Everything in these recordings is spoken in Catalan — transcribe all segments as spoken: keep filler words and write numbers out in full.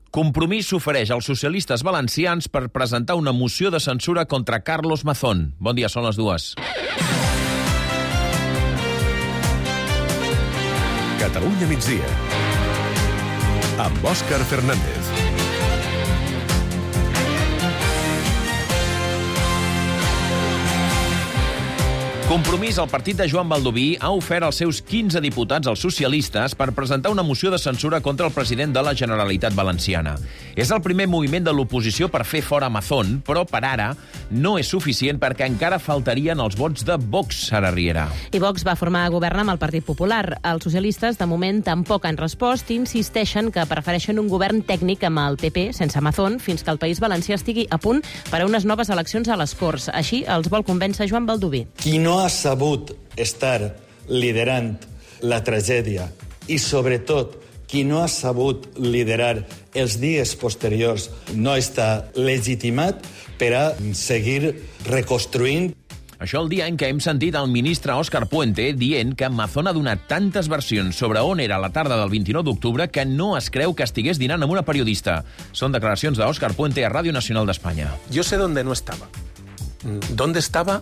Compromís s'ofereix als socialistes valencians per presentar una moció de censura contra Carlos Mazón. Bon dia, són les dues. Catalunya migdia, amb Òscar Fernández. Compromís, el partit de Joan Baldoví ha ofert als seus quinze diputats, als socialistes, per presentar una moció de censura contra el president de la Generalitat Valenciana. És el primer moviment de l'oposició per fer fora Mazón, però per ara no és suficient perquè encara faltarien els vots de Vox, Sara Riera. I Vox va formar govern amb el Partit Popular. Els socialistes, de moment, tampoc han respost i insisteixen que prefereixen un govern tècnic amb el P P, sense Mazón, fins que el País Valencià estigui a punt per a unes noves eleccions a les Corts. Així els vol convèncer Joan Baldoví. Qui no ha sabut estar liderant la tragèdia i, sobretot, qui no ha sabut liderar els dies posteriors no està legitimat per a seguir reconstruint. Això el dia en què hem sentit el ministre Òscar Puente dient que Mazón ha donat tantes versions sobre on era la tarda del vint-i-nou d'octubre que no es creu que estigués dinant amb una periodista. Són declaracions d'Òscar Puente a Ràdio Nacional d'Espanya. Jo sé dónde no estaba. ¿Dónde estaba?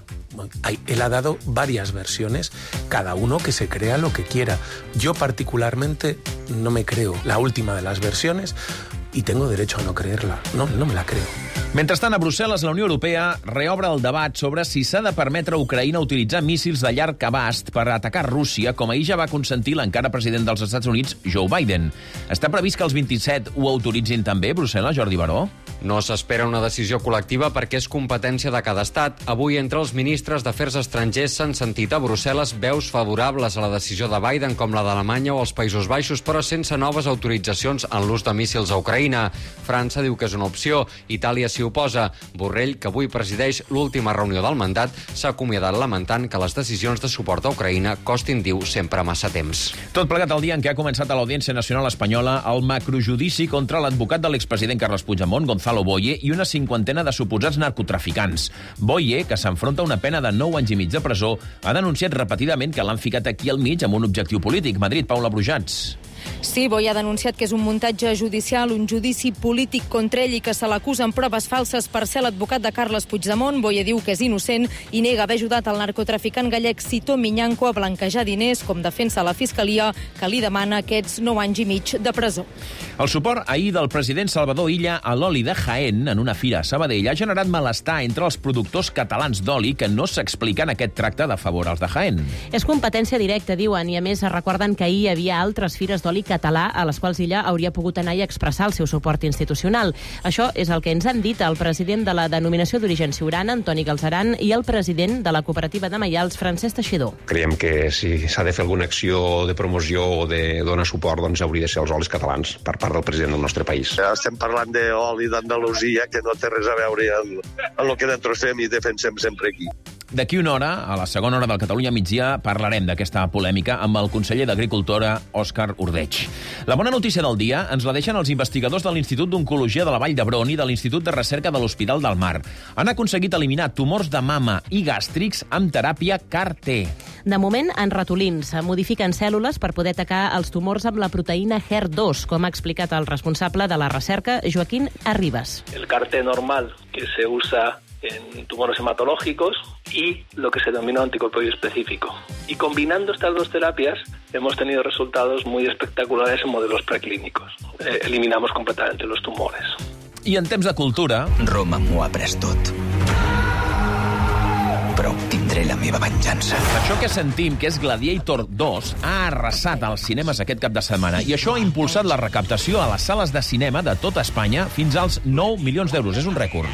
Él ha dado varias versiones, cada uno que se crea lo que quiera. Yo particularmente no me creo la última de las versiones y tengo derecho a no creerla. No, no me la creo. Mentrestant, a Brussel·les, la Unió Europea reobre el debat sobre si s'ha de permetre a Ucraïna utilitzar míssils de llarg abast per atacar Rússia, com ahir ja va consentir l'encara president dels Estats Units, Joe Biden. Està previst que els vint-i-set ho autoritzin també, Brussel·les, Jordi Baró? No s'espera una decisió col·lectiva perquè és competència de cada estat. Avui, entre els ministres d'Afers Estrangers s'han sentit a Brussel·les veus favorables a la decisió de Biden, com la d'Alemanya o els Països Baixos, però sense noves autoritzacions en l'ús de míssils a Ucraïna. França diu que és una opció. Itàlia s'hi oposa. Borrell, que avui presideix l'última reunió del mandat, s'ha acomiadat lamentant que les decisions de suport a Ucraïna costin, diu, sempre massa temps. Tot plegat el dia en què ha començat a l'Audiència Nacional Espanyola el macrojudici contra l'advocat de l'expresident Carles Puigdemont, Gonzalo Boye, i una cinquantena de suposats narcotraficants. Boye, que s'enfronta a una pena de nou anys i mig de presó, ha denunciat repetidament que l'han ficat aquí al mig amb un objectiu polític. Madrid, Paula Brujats. Sí, Boye ha denunciat que és un muntatge judicial, un judici polític contra ell i que se l'acusa amb proves falses per ser l'advocat de Carles Puigdemont. Boye diu que és innocent i nega haver ajudat el narcotraficant gallec Sito Miñanco a blanquejar diners, com defensa la Fiscalia, que li demana aquests nou anys i mig de presó. El suport ahir del president Salvador Illa a l'oli de Jaén en una fira a Sabadell ha generat malestar entre els productors catalans d'oli que no s'expliquen aquest tracte de favor als de Jaén. És competència directa, diuen, i a més recorden que ahir hi havia altres fires d'oli català a les quals Illa hauria pogut anar i expressar el seu suport institucional. Això és el que ens han dit el president de la denominació d'origen Siurana, Antoni Galceran, i el president de la cooperativa de Maials, Francesc Teixidor. Creiem que si s'ha de fer alguna acció de promoció o de donar suport, doncs hauria de ser els olis catalans per part del president del nostre país. Estem parlant d'oli d'Andalusia, que no té res a veure amb el que nosaltres fem i defensem sempre aquí. D'aquí una hora, a la segona hora del Catalunya migdia, parlarem d'aquesta polèmica amb el conseller d'Agricultura, Òscar Ordeig. La bona notícia del dia ens la deixen els investigadors de l'Institut d'Oncologia de la Vall d'Hebron i de l'Institut de Recerca de l'Hospital del Mar. Han aconseguit eliminar tumors de mama i gàstrics amb teràpia C A R T. De moment, en ratolins modifiquen cèl·lules per poder atacar els tumors amb la proteïna H E R dos, com ha explicat el responsable de la recerca, Joaquín Arribas. El C A R T normal, que se usa en tumores hematológicos, y lo que se denomina anticorpóreo específico. Y combinando estas dos terapias hemos tenido resultados muy espectaculares en modelos preclínicos. Eh, eliminamos completamente los tumores. I en temps de cultura... Roma m'ho ha pres tot. Però obtindré la meva venjança. Això que sentim, que és Gladiator dos, ha arrasat als cinemes aquest cap de setmana i això ha impulsat la recaptació a les sales de cinema de tota Espanya fins als nou milions d'euros. És un rècord.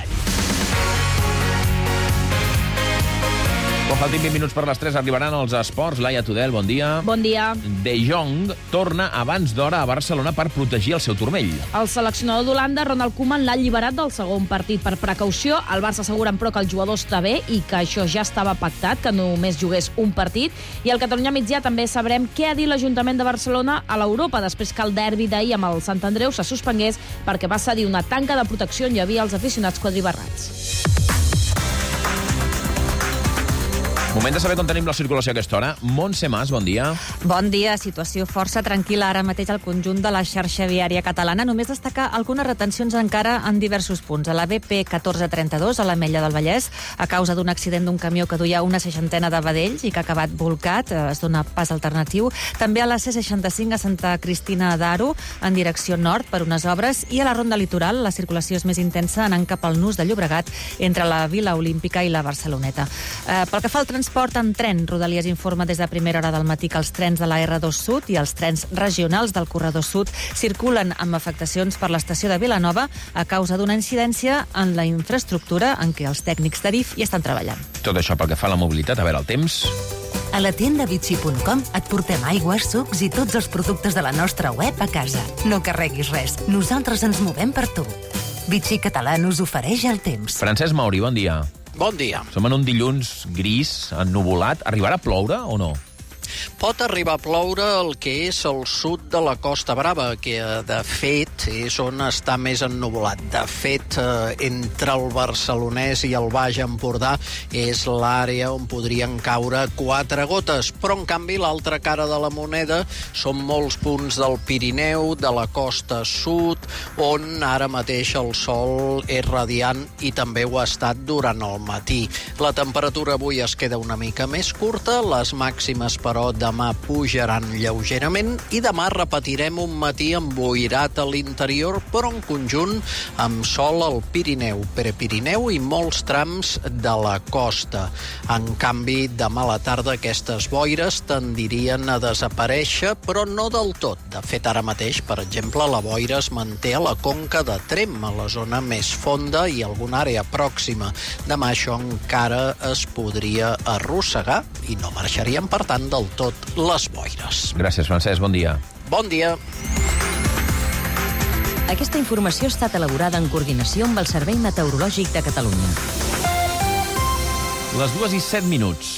Quan faltin vint minuts per les tres arribaran els esports. Laia Tudel, bon dia. Bon dia. De Jong torna abans d'hora a Barcelona per protegir el seu turmell. El seleccionador d'Holanda, Ronald Koeman, l'ha alliberat del segon partit per precaució. El Barça asseguren, però, que el jugador està bé i que això ja estava pactat, que només jugués un partit. I al Catalunya migdia també sabrem què ha dit l'Ajuntament de Barcelona a l'Europa després que el derbi d'ahir amb el Sant Andreu se suspengués perquè va cedir una tanca de protecció on hi havia els aficionats quadribarrats. Moment de saber com tenim la circulació a aquesta hora. Montse Mas, bon dia. Bon dia. Situació força tranquil·la ara mateix al conjunt de la xarxa viària catalana. Només destacar algunes retencions encara en diversos punts. A la B P catorze trenta-dos, a l'Ametlla del Vallès, a causa d'un accident d'un camió que duia una seixantena de vedells i que ha acabat volcat, es dona pas alternatiu. També a la C seixanta-cinc a Santa Cristina d'Aro, en direcció nord, per unes obres. I a la Ronda Litoral, la circulació és més intensa anant cap al Nus de Llobregat, entre la Vila Olímpica i la Barceloneta. Eh, pel que fa al transport en tren, Rodalies informa des de primera hora del matí que els trens de la R dos Sud i els trens regionals del Corredor Sud circulen amb afectacions per l'estació de Vilanova a causa d'una incidència en la infraestructura en què els tècnics d'Adif hi estan treballant. Tot això pel que fa a la mobilitat. A veure, el temps... A la tienda Vichy punt com et portem aigües, sucs i tots els productes de la nostra web a casa. No carreguis res. Nosaltres ens movem per tu. Vichy Català us ofereix el temps. Francesc Mauri, bon dia. Bon dia. Som en un dilluns gris, ennuvolat. Arribarà a ploure o no? Pot arribar a ploure el que és el sud de la Costa Brava, que de fet és on està més ennuvolat. De fet, entre el Barcelonès i el Baix Empordà és l'àrea on podrien caure quatre gotes, però en canvi l'altra cara de la moneda són molts punts del Pirineu, de la costa sud, on ara mateix el sol és radiant i també ho ha estat durant el matí. La temperatura avui es queda una mica més curta, les màximes, però, demà pujaran lleugerament i demà repetirem un matí emboirat a l'interior, però en conjunt amb sol al Pirineu, Prepirineu i molts trams de la costa. En canvi, demà a la tarda aquestes boires tendirien a desaparèixer, però no del tot. De fet, ara mateix, per exemple, la boira es manté a la conca de Trem, a la zona més fonda i alguna àrea pròxima. Demà això encara es podria arrossegar i no marxarien, per tant, del tot les boires. Gràcies, Francesc. Bon dia. Bon dia. Aquesta informació ha estat elaborada en coordinació amb el Servei Meteorològic de Catalunya. Les dues i set minuts.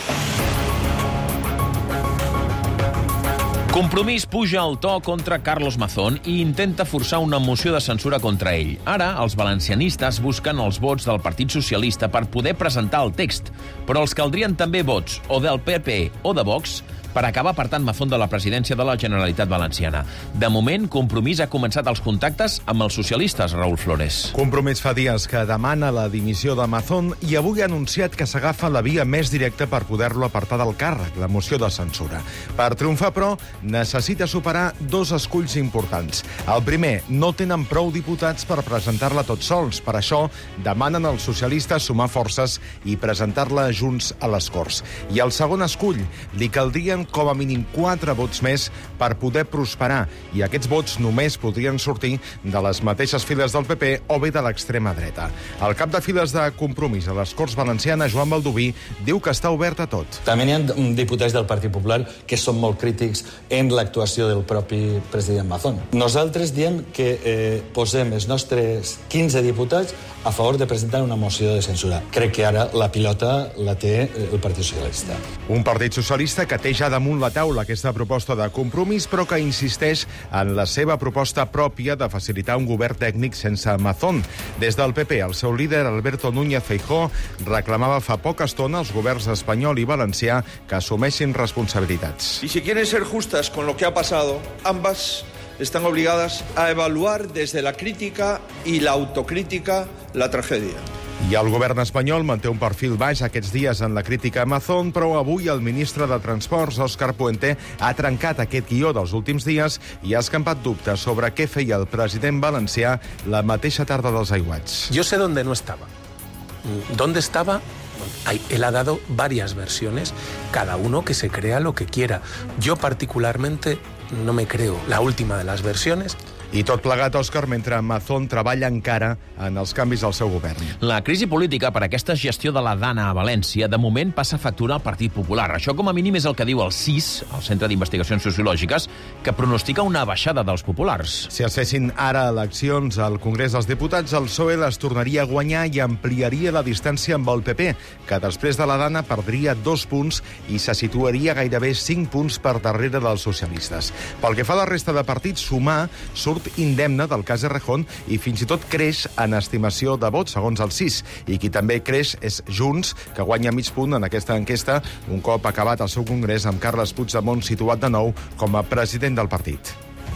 Compromís puja el to contra Carlos Mazón i intenta forçar una moció de censura contra ell. Ara, els valencianistes busquen els vots del Partit Socialista per poder presentar el text, però els caldrien també vots o del P P o de Vox per acabar apartant Mazón de la presidència de la Generalitat Valenciana. De moment, Compromís ha començat els contactes amb els socialistes, Raúl Flores. Compromís fa dies que demana la dimissió de Mazón i avui ha anunciat que s'agafa la via més directa per poder-lo apartar del càrrec, la moció de censura. Per triomfar, però, necessita superar dos esculls importants. El primer, no tenen prou diputats per presentar-la tots sols. Per això, demanen als socialistes sumar forces i presentar-la junts a les Corts. I el segon escull, li caldrien com a mínim quatre vots més per poder prosperar, i aquests vots només podrien sortir de les mateixes files del P P o bé de l'extrema dreta. El cap de files de Compromís a les Corts Valencianes, Joan Baldoví, diu que està obert a tot. També hi ha diputats del Partit Popular que són molt crítics en l'actuació del propi president Mazón. Nosaltres diem que eh, posem els nostres quinze diputats a favor de presentar una moció de censura. Crec que ara la pilota la té el Partit Socialista. Un Partit Socialista que té ja damunt la taula aquesta proposta de Compromís, però que insisteix en la seva proposta pròpia de facilitar un govern tècnic sense Mazón. Des del P P, el seu líder, Alberto Núñez Feijóo, reclamava fa poca estona als governs espanyol i valencià que assumeixin responsabilitats. Y si quieren ser justas con lo que ha pasado, ambas están obligadas a evaluar desde la crítica y la autocrítica la tragedia. I el govern espanyol manté un perfil baix aquests dies en la crítica a Mazón, però avui el ministre de Transports, Òscar Puente, ha trencat aquest guió dels últims dies i ha escampat dubtes sobre què feia el president valencià la mateixa tarda dels aiguats. Yo sé dónde no estaba. ¿Dónde estaba? Él ha dado varias versiones, cada uno que se crea lo que quiera. Yo particularmente no me creo la última de las versiones. I tot plegat, Òscar, mentre Mazón treballa encara en els canvis al seu govern. La crisi política per aquesta gestió de la Dana a València de moment passa factura al Partit Popular. Això com a mínim és el que diu el C I S, el Centre d'Investigacions Sociològiques, que pronostica una baixada dels populars. Si es fessin ara eleccions al Congrés dels Diputats, el P S O E les tornaria a guanyar i ampliaria la distància amb el P P, que després de la Dana perdria dos punts i se situaria gairebé cinc punts per darrere dels socialistes. Pel que fa a la resta de partits, sumar surt surt indemne del cas Errejón i fins i tot creix en estimació de vots, segons el C I S. I qui també creix és Junts, que guanya mig punt en aquesta enquesta un cop acabat el seu congrés amb Carles Puigdemont situat de nou com a president del partit.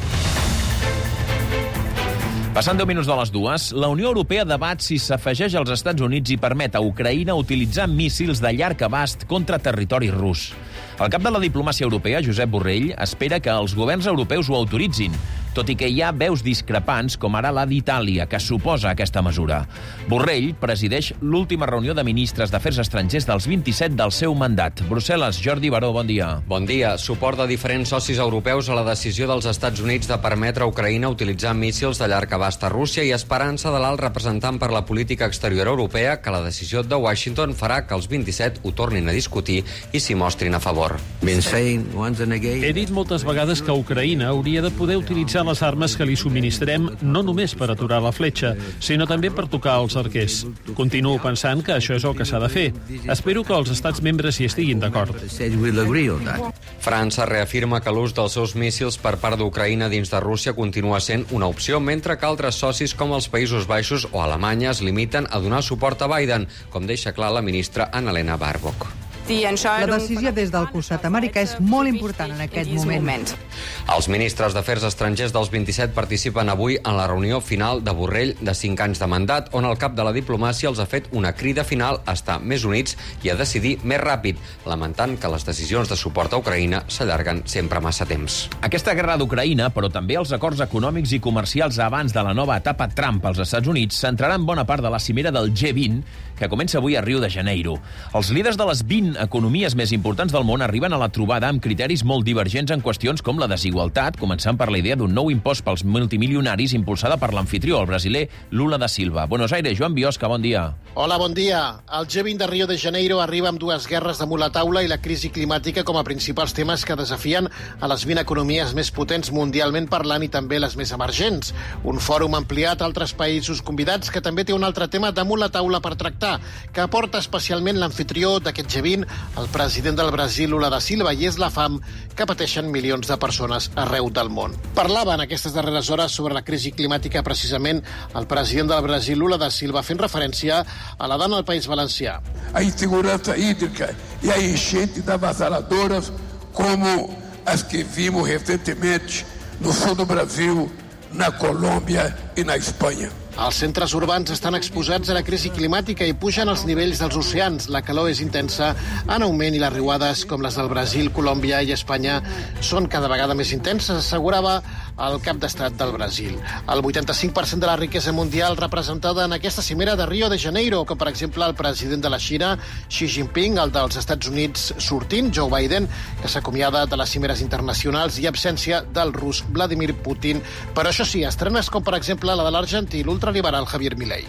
Passant deu minuts de les dues, la Unió Europea debat si s'afegeix als Estats Units i permet a Ucraïna utilitzar míssils de llarg abast contra territori rus. El cap de la diplomàcia europea, Josep Borrell, espera que els governs europeus ho autoritzin, tot i que hi ha veus discrepants, com ara la d'Itàlia, que s'oposa a aquesta mesura. Borrell presideix l'última reunió de ministres d'Afers Estrangers dels vint-i-set del seu mandat. Brussel·les, Jordi Baró, bon dia. Bon dia. Suport de diferents socis europeus a la decisió dels Estats Units de permetre a Ucraïna utilitzar míssils de llarg abast a Rússia i esperança de l'alt representant per la política exterior europea que la decisió de Washington farà que els vint-i-set ho tornin a discutir i s'hi mostrin a favor. He dit moltes vegades que Ucraïna hauria de poder utilitzar les armes que li subministrem no només per aturar la fletxa, sinó també per tocar els arquers. Continuo pensant que això és el que s'ha de fer. Espero que els estats membres hi estiguin d'acord. França reafirma que l'ús dels seus míssils per part d'Ucraïna dins de Rússia continua sent una opció, mentre que altres socis com els Països Baixos o Alemanya es limiten a donar suport a Biden, com deixa clar la ministra Annalena Baerbock. La decisió des del costat americà és molt important en aquest moment. Els ministres d'Afers Estrangers dels vint-i-set participen avui en la reunió final de Borrell de cinc anys de mandat, on el cap de la diplomàcia els ha fet una crida final a estar més units i a decidir més ràpid, lamentant que les decisions de suport a Ucraïna s'allarguen sempre massa temps. Aquesta guerra d'Ucraïna, però també els acords econòmics i comercials abans de la nova etapa Trump als Estats Units, centraran bona part de la cimera del G vint, que comença avui a Rio de Janeiro. Els líders de les vint economies més importants del món arriben a la trobada amb criteris molt divergents en qüestions com la desigualtat, començant per la idea d'un nou impost pels multimilionaris impulsada per l'anfitrió, el brasiler Lula da Silva. Buenos Aires, Joan Biosca, bon dia. Hola, bon dia. El G vint de Rio de Janeiro arriba amb dues guerres damunt la taula i la crisi climàtica com a principals temes que desafien a les vint economies més potents mundialment parlant i també les més emergents. Un fòrum ampliat a altres països convidats que també té un altre tema damunt la taula per tractar, que aporta especialment l'anfitrió d'aquest G vint, el president del Brasil, Lula da Silva, i és la fam que pateixen milions de persones arreu del món. Parlava en aquestes darreres hores sobre la crisi climàtica precisament el president del Brasil, Lula da Silva, fent referència a la dona del País Valencià. A insegurança hídrica e a enchentes avassaladoras como as que vimos recentemente no sul do Brasil, na Colômbia e na Espanha. Els centres urbans estan exposats a la crisi climàtica i pugen els nivells dels oceans. La calor és intensa, en augment, i les riuades, com les del Brasil, Colòmbia i Espanya, són cada vegada més intenses, assegurava el cap d'estat del Brasil. El vuitanta-cinc per cent de la riquesa mundial representada en aquesta cimera de Rio de Janeiro, com per exemple el president de la Xina, Xi Jinping, el dels Estats Units sortint, Joe Biden, que s'acomiada de les cimeres internacionals, i absència del rus Vladimir Putin. Però això sí, estrenes com per exemple la de l'argentí, l'ultraliberal Javier Milei.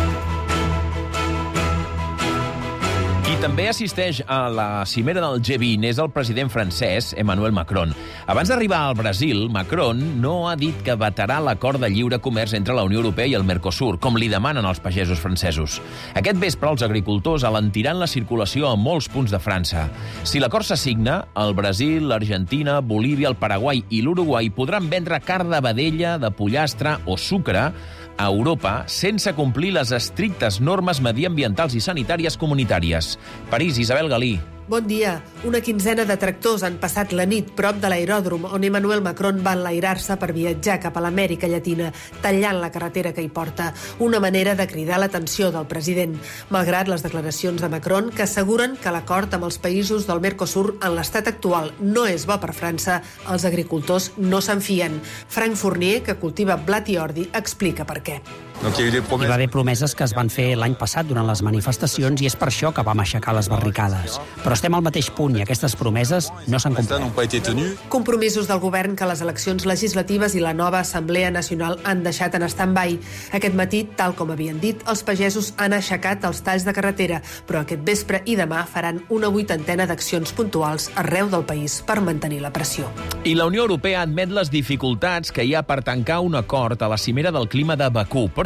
Qui també assisteix a la cimera del G vint és el president francès, Emmanuel Macron. Abans d'arribar al Brasil, Macron no ha dit que vetarà l'acord de lliure comerç entre la Unió Europea i el Mercosur, com li demanen els pagesos francesos. Aquest vespre, els agricultors alentiran la circulació a molts punts de França. Si l'acord s'assigna, el Brasil, l'Argentina, Bolívia, el Paraguai i l'Uruguai podran vendre carn de vedella, de pollastre o sucre a Europa sense complir les estrictes normes mediambientals i sanitàries comunitàries. París, Isabel Galí. Bon dia. Una quinzena de tractors han passat la nit prop de l'aeròdrom on Emmanuel Macron va enlairar-se per viatjar cap a l'Amèrica Llatina, tallant la carretera que hi porta. Una manera de cridar l'atenció del president, malgrat les declaracions de Macron que asseguren que l'acord amb els països del Mercosur en l'estat actual no és bo per França, els agricultors no se'n fien. Frank Fournier, que cultiva blat i ordi, explica per què. Hi va haver promeses que es van fer l'any passat durant les manifestacions i és per això que vam aixecar les barricades. Però estem al mateix punt i aquestes promeses no s'han complert. Compromisos del govern que les eleccions legislatives i la nova Assemblea Nacional han deixat en stand-by. Aquest matí, tal com havien dit, els pagesos han aixecat els talls de carretera, però aquest vespre i demà faran una vuitantena d'accions puntuals arreu del país per mantenir la pressió. I la Unió Europea admet les dificultats que hi ha per tancar un acord a la cimera del clima de Bakú, però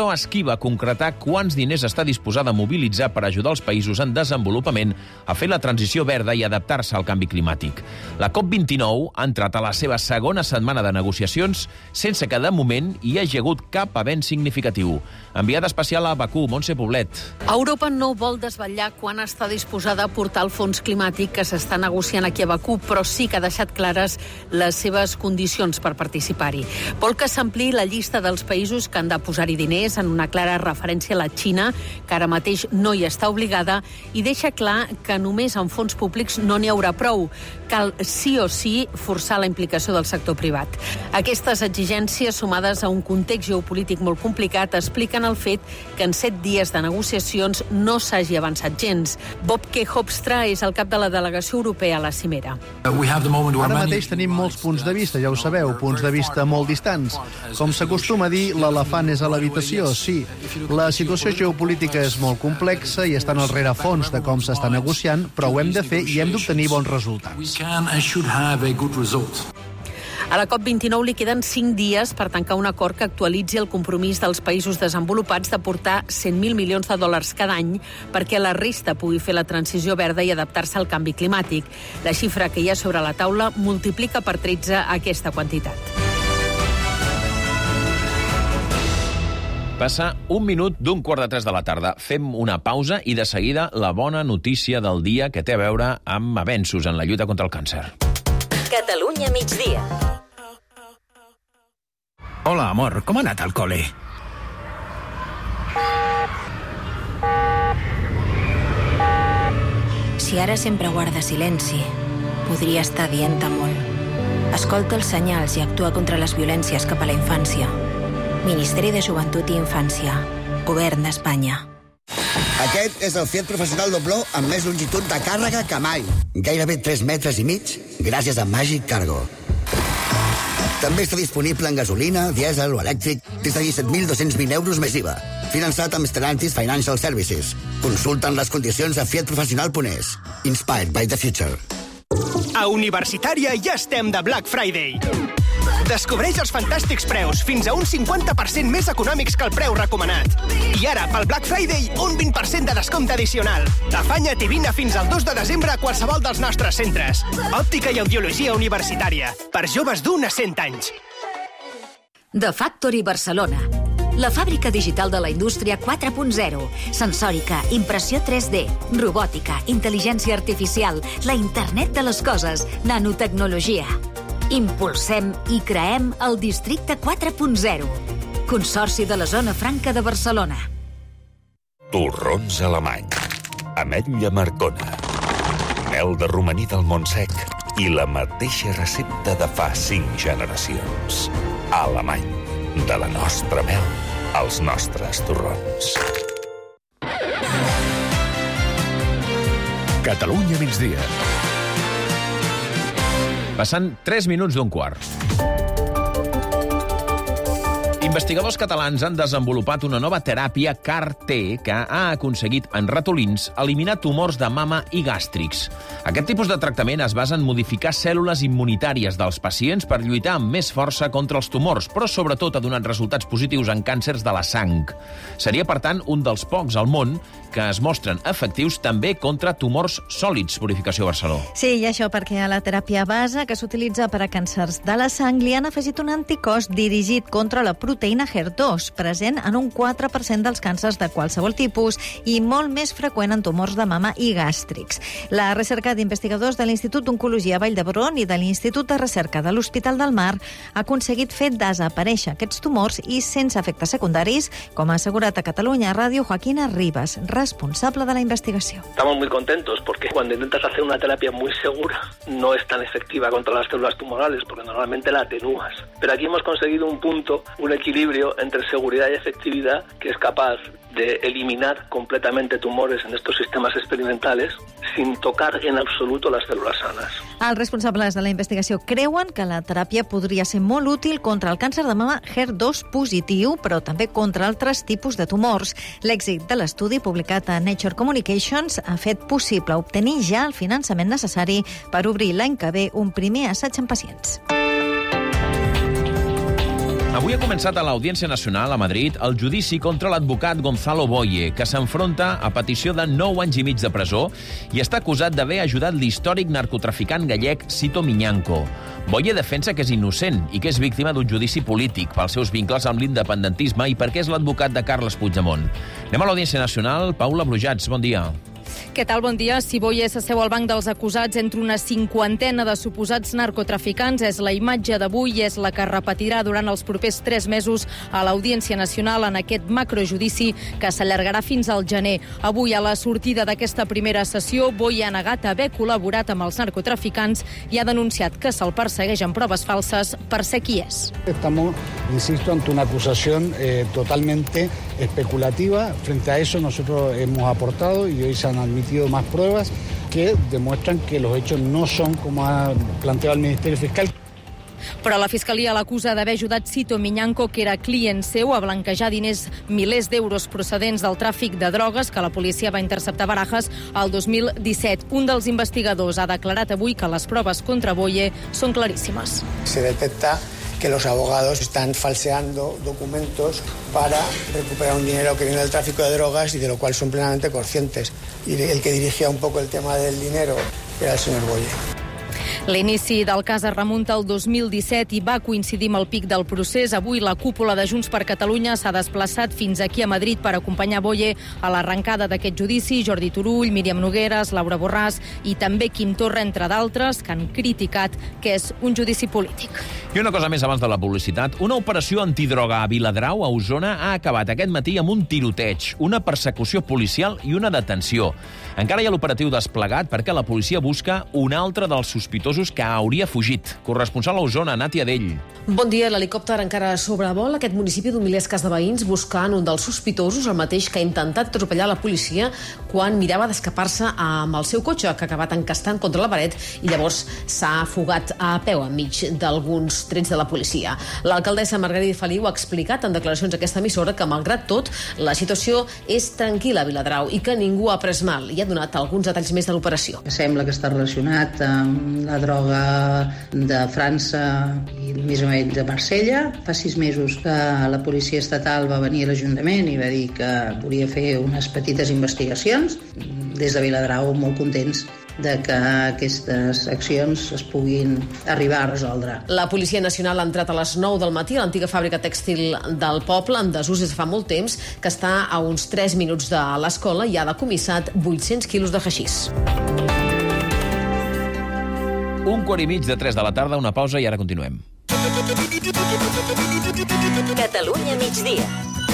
però esquiva concretar quants diners està disposada a mobilitzar per ajudar els països en desenvolupament a fer la transició verda i adaptar-se al canvi climàtic. La COP vint-i-nou ha entrat a la seva segona setmana de negociacions sense que, de moment, hi hagi hagut cap avenç significatiu. Enviada especial a Bakú, Montse Poblet. Europa no vol desvetllar quan està disposada a portar el fons climàtic que s'està negociant aquí a Bakú, però sí que ha deixat clares les seves condicions per participar-hi. Vol que s'ampliï la llista dels països que han de posar-hi diners, en una clara referència a la Xina, que ara mateix no hi està obligada, i deixa clar que només amb fons públics no n'hi haurà prou. Cal sí o sí forçar la implicació del sector privat. Aquestes exigències, sumades a un context geopolític molt complicat, expliquen el fet que en set dies de negociacions no s'hagi avançat gens. Bob K. Hofstra és el cap de la delegació europea a la cimera. Ara mateix tenim molts punts de vista, ja ho sabeu, punts de vista molt distants. Com s'acostuma a dir, l'elefant és a l'habitació, sí. La situació geopolítica és molt complexa i estan al rerefons de com s'està negociant, però ho hem de fer i hem d'obtenir bons resultats. A la COP vint-i-nou li queden cinc dies per tancar un acord que actualitzi el compromís dels països desenvolupats d'aportar cent mil milions de dòlars cada any perquè la resta pugui fer la transició verda i adaptar-se al canvi climàtic. La xifra que hi ha sobre la taula multiplica per tretze aquesta quantitat. Passa un minut d'un quart de tres de la tarda. Fem una pausa i de seguida la bona notícia del dia que té a veure amb avenços en la lluita contra el càncer. Catalunya migdia. Hola, amor, com ha anat al col·le? Si ara sempre guarda silenci, podria estar dient-te molt. Escolta els senyals i actua contra les violències cap a la infància. Ministeri de Joventut i Infància. Govern d'Espanya. Aquest és el Fiat Professional Dobló amb més longitud de càrrega que mai. Gairebé tres metres i mig, gràcies a Magic Cargo. També està disponible en gasolina, dièsel o elèctric des de disset mil dos-cents vint euros més I V A. Finançat amb Stellantis Financial Services. Consulten les condicions a fiat professional punt es. Inspired by the future. A Universitària ja estem de Black Friday. Descobreix els fantàstics preus, fins a un cinquanta per cent més econòmics que el preu recomanat. I ara, pel Black Friday, un vint per cent de descompte addicional. Afanya't i vine fins al dos de desembre a qualsevol dels nostres centres. Òptica i audiologia universitària, per joves d'un a cent anys. The Factory Barcelona. La fàbrica digital de la indústria quatre punt zero. Sensòrica, impressió tres D, robòtica, intel·ligència artificial, la internet de les coses, nanotecnologia. Impulsem i creem el districte quatre punt zero. Consorci de la Zona Franca de Barcelona. Torrons alemany. Ametlla Marcona. Mel de romaní del Montsec. I la mateixa recepta de fa cinc generacions. Alemany. De la nostra mel als nostres torrons. Catalunya migdia. Passant tres minuts d'un quart. Investigadors catalans han desenvolupat una nova teràpia C A R T que ha aconseguit en ratolins eliminar tumors de mama i gàstrics. Aquest tipus de tractament es basa en modificar cèl·lules immunitàries dels pacients per lluitar amb més força contra els tumors, però sobretot ha donat resultats positius en càncers de la sang. Seria, per tant, un dels pocs al món que es mostren efectius també contra tumors sòlids, Purificació Barceló. Sí, i això perquè a la teràpia base que s'utilitza per a càncers de la sang li han afegit un anticòs dirigit contra la proteïna H E R dos, present en un quatre per cent dels càncers de qualsevol tipus i molt més freqüent en tumors de mama i gàstrics. La recerca d'investigadors de l'Institut d'Oncologia Vall d'Hebron i de l'Institut de Recerca de l'Hospital del Mar ha aconseguit fer desaparèixer aquests tumors i sense efectes secundaris, com ha assegurat a Catalunya Ràdio Joaquina Ribas, responsable de la investigación. Estamos muy contentos porque cuando intentas hacer una terapia muy segura no es tan efectiva contra las células tumorales porque normalmente la atenúas. Pero aquí hemos conseguido un punto, un equilibrio entre seguridad y efectividad que es capaz de eliminar completamente tumores en estos sistemas experimentales sin tocar en absoluto las células sanas. Els responsables de la investigació creuen que la teràpia podria ser molt útil contra el càncer de mama H E R dos positiu, però també contra altres tipus de tumors. L'èxit de l'estudi, publicat a Nature Communications, ha fet possible obtenir ja el finançament necessari per obrir l'any que ve un primer assaig en pacients. Avui ha començat a l'Audiència Nacional a Madrid el judici contra l'advocat Gonzalo Boye, que s'enfronta a petició de nou anys i mig de presó i està acusat d'haver ajudat l'històric narcotraficant gallec Sito Miñanco. Boye defensa que és innocent i que és víctima d'un judici polític pels seus vincles amb l'independentisme i perquè és l'advocat de Carles Puigdemont. Anem a l'Audiència Nacional. Paula Brujats, bon dia. Què tal? Bon dia. Si Boye s'asseu al banc dels acusats entre una cinquantena de suposats narcotraficants, és la imatge d'avui i és la que repetirà durant els propers tres mesos a l'Audiència Nacional en aquest macrojudici que s'allargarà fins al gener. Avui, a la sortida d'aquesta primera sessió, Boye ha negat haver col·laborat amb els narcotraficants i ha denunciat que se'l persegueix amb proves falses per ser qui és. Estamos, insisto, ante una acusación eh, totalmente especulativa. Frente a eso nosotros hemos aportado y hoy se han admitido más pruebas que demuestran que los hechos no son como ha planteado el Ministerio Fiscal. Però la Fiscalia l'acusa d'haver ajudat Sito Miñanco, que era client seu, a blanquejar diners milers d'euros procedents del tràfic de drogues que la policia va interceptar a Barajas el dos mil disset. Un dels investigadors ha declarat avui que les proves contra Boye són claríssimes. Se detecta que los abogados están falseando documentos para recuperar un dinero que viene del tráfico de drogas y de lo cual son plenamente conscientes. Y el que dirigía un poco el tema del dinero era el señor Boye. L'inici del cas es remunta al dos mil disset i va coincidir amb el pic del procés. Avui la cúpula de Junts per Catalunya s'ha desplaçat fins aquí a Madrid per acompanyar Boye a l'arrencada d'aquest judici. Jordi Turull, Míriam Nogueras, Laura Borràs i també Quim Torra, entre d'altres, que han criticat que és un judici polític. I una cosa més abans de la publicitat. Una operació antidroga a Viladrau, a Osona, ha acabat aquest matí amb un tiroteig, una persecució policial i una detenció. Encara hi ha l'operatiu desplegat perquè la policia busca un altre dels sospitosos que hauria fugit. Corresponsal a Osona, Nàtia Dell. Bon dia. L'helicòpter encara sobrevola aquest municipi d'un miler escàs de veïns buscant un dels sospitosos, el mateix que ha intentat atropellar la policia quan mirava d'escapar-se amb el seu cotxe, que ha acabat encastant contra la paret i llavors s'ha fugat a peu enmig d'alguns trets de la policia. L'alcaldessa Margarida Feliu ha explicat en declaracions a aquesta emissora que, malgrat tot, la situació és tranquil·la a Viladrau i que ningú ha pres mal i ha donat alguns detalls més de l'operació. Sembla que està relacionat amb la droga de França i més o menys de Marsella. Fa sis mesos que la policia estatal va venir a l'Ajuntament i va dir que volia fer unes petites investigacions. Des de Viladrau molt contents de que aquestes accions es puguin arribar a resoldre. La Policia Nacional ha entrat a les nou del matí a l'antiga fàbrica tèxtil del poble, en desús des de fa molt temps, que està a uns tres minuts de l'escola i ha decomissat vuit-cents quilos de haixís. Un quart i mig de tres de la tarda, una pausa i ara continuem. Catalunya migdia.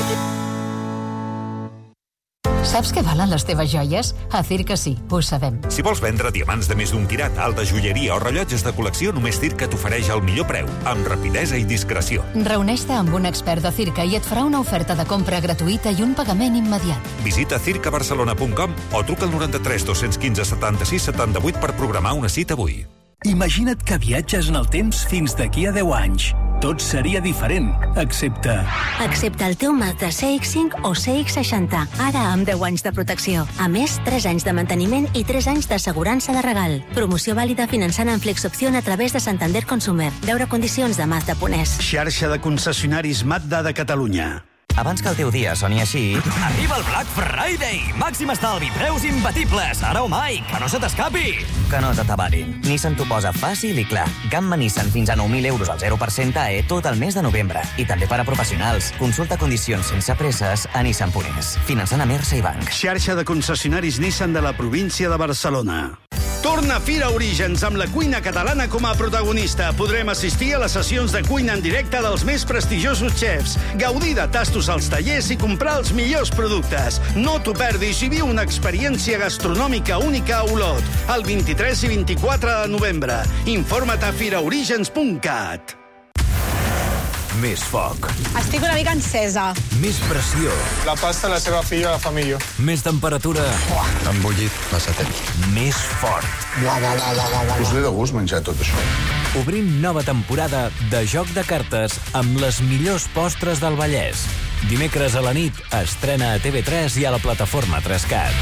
Saps què valen les teves joies? A Circa sí, ho sabem. Si vols vendre diamants de més d'un quirat, alta joieria o rellotges de col·lecció, només Circa t'ofereix el millor preu, amb rapidesa i discreció. Reuneix-te amb un expert de Circa i et farà una oferta de compra gratuïta i un pagament immediat. Visita circa barcelona punt com o truca al noranta-tres dos-cents quinze setanta-sis setanta-vuit per programar una cita avui. Imagina't que viatges en el temps fins d'aquí a deu anys. Tot seria diferent, excepte... Excepte el teu Mazda C X cinc o C X seixanta, ara amb deu anys de protecció. A més, tres anys de manteniment i tres anys d'assegurança de regal. Promoció vàlida finançant en FlexOpción a través de Santander Consumer. Veure condicions de Mazda Ponès. Xarxa de concessionaris Mazda de Catalunya. Abans que el teu dia soni així... Arriba el Black Friday! Màxim estalvi, preus imbatibles! Ara o mai, que no se t'escapi! Que no t'atabarin. Nissan t'ho posa fàcil i clar. Gamma Nissan fins a nou mil euros al zero per cent A E tot el mes de novembre. I també per a professionals. Consulta condicions sense presses a Nissan punt es. Finançant a Mersa i Banc. Xarxa de concessionaris Nissan de la província de Barcelona. Torna Fira Orígens amb la cuina catalana com a protagonista. Podrem assistir a les sessions de cuina en directe dels més prestigiosos xefs, gaudir de tastos als tallers i comprar els millors productes. No t'ho perdis i viu una experiència gastronòmica única a Olot, el vint-i-tres i vint-i-quatre de novembre. Informa't a fira orígens punt cat. Més foc. Estic una mica encesa. Més pressió. La pasta la seva filla la fa millor. Més temperatura. Han bullit massa temps. Més fort. Bla, bla, bla, bla, bla. Us ve de gust menjar tot això. Obrim nova temporada de Joc de Cartes amb les millors postres del Vallès. Dimecres a la nit estrena a T V tres i a la plataforma Trescat.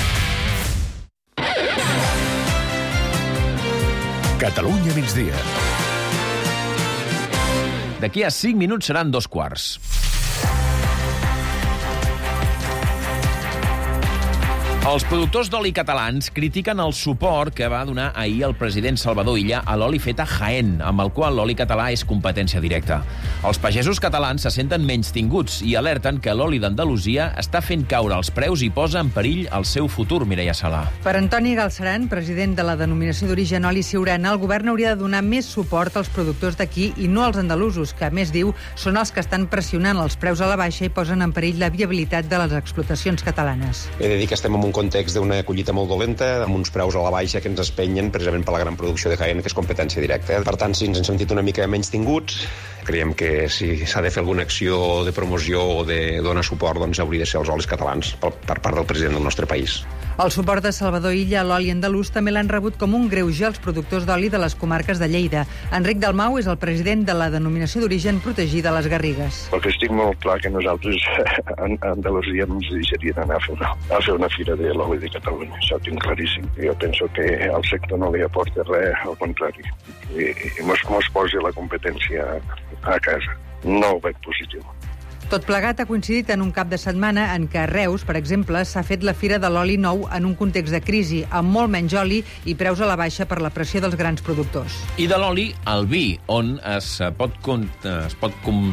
Catalunya migdia. D'aquí a cinc minuts seran dos quarts. Els productors d'oli catalans critiquen el suport que va donar ahir el president Salvador Illa a l'oli fet a Jaén, amb el qual l'oli català és competència directa. Els pagesos catalans se senten menys tinguts i alerten que l'oli d'Andalusia està fent caure els preus i posa en perill el seu futur, Mireia Sala. Per Antoni Galceran, president de la denominació d'origen oli Siurana, el govern hauria de donar més suport als productors d'aquí i no als andalusos, que, a més diu, són els que estan pressionant els preus a la baixa i posen en perill la viabilitat de les explotacions catalanes. He de dir que estem en un context d'una collita molt dolenta, amb uns preus a la baixa que ens espenyen precisament per la gran producció de Jaén, que és competència directa. Per tant, si ens hem sentit una mica menys tinguts, creiem que si s'ha de fer alguna acció de promoció o de donar suport, doncs hauria de ser els olis catalans per, per part del president del nostre país. El suport de Salvador Illa a l'oli andalús també l'han rebut com un greuge als productors d'oli de les comarques de Lleida. Enric Dalmau és el president de la denominació d'origen protegida a les Garrigues. Perquè estic molt clar que nosaltres a Andalusia no ens deixarien anar a fer una, a fer una fira de l'oli de Catalunya. Això ho tinc claríssim. Jo penso que al sector no li aporta res, al contrari. I, i mos, mos posi la competència a casa. No ho veig positiu. Tot plegat ha coincidit en un cap de setmana en què a Reus, per exemple, s'ha fet la Fira de l'Oli Nou en un context de crisi, amb molt menys oli i preus a la baixa per la pressió dels grans productors. I de l'oli al vi, on es pot... Con, es pot com...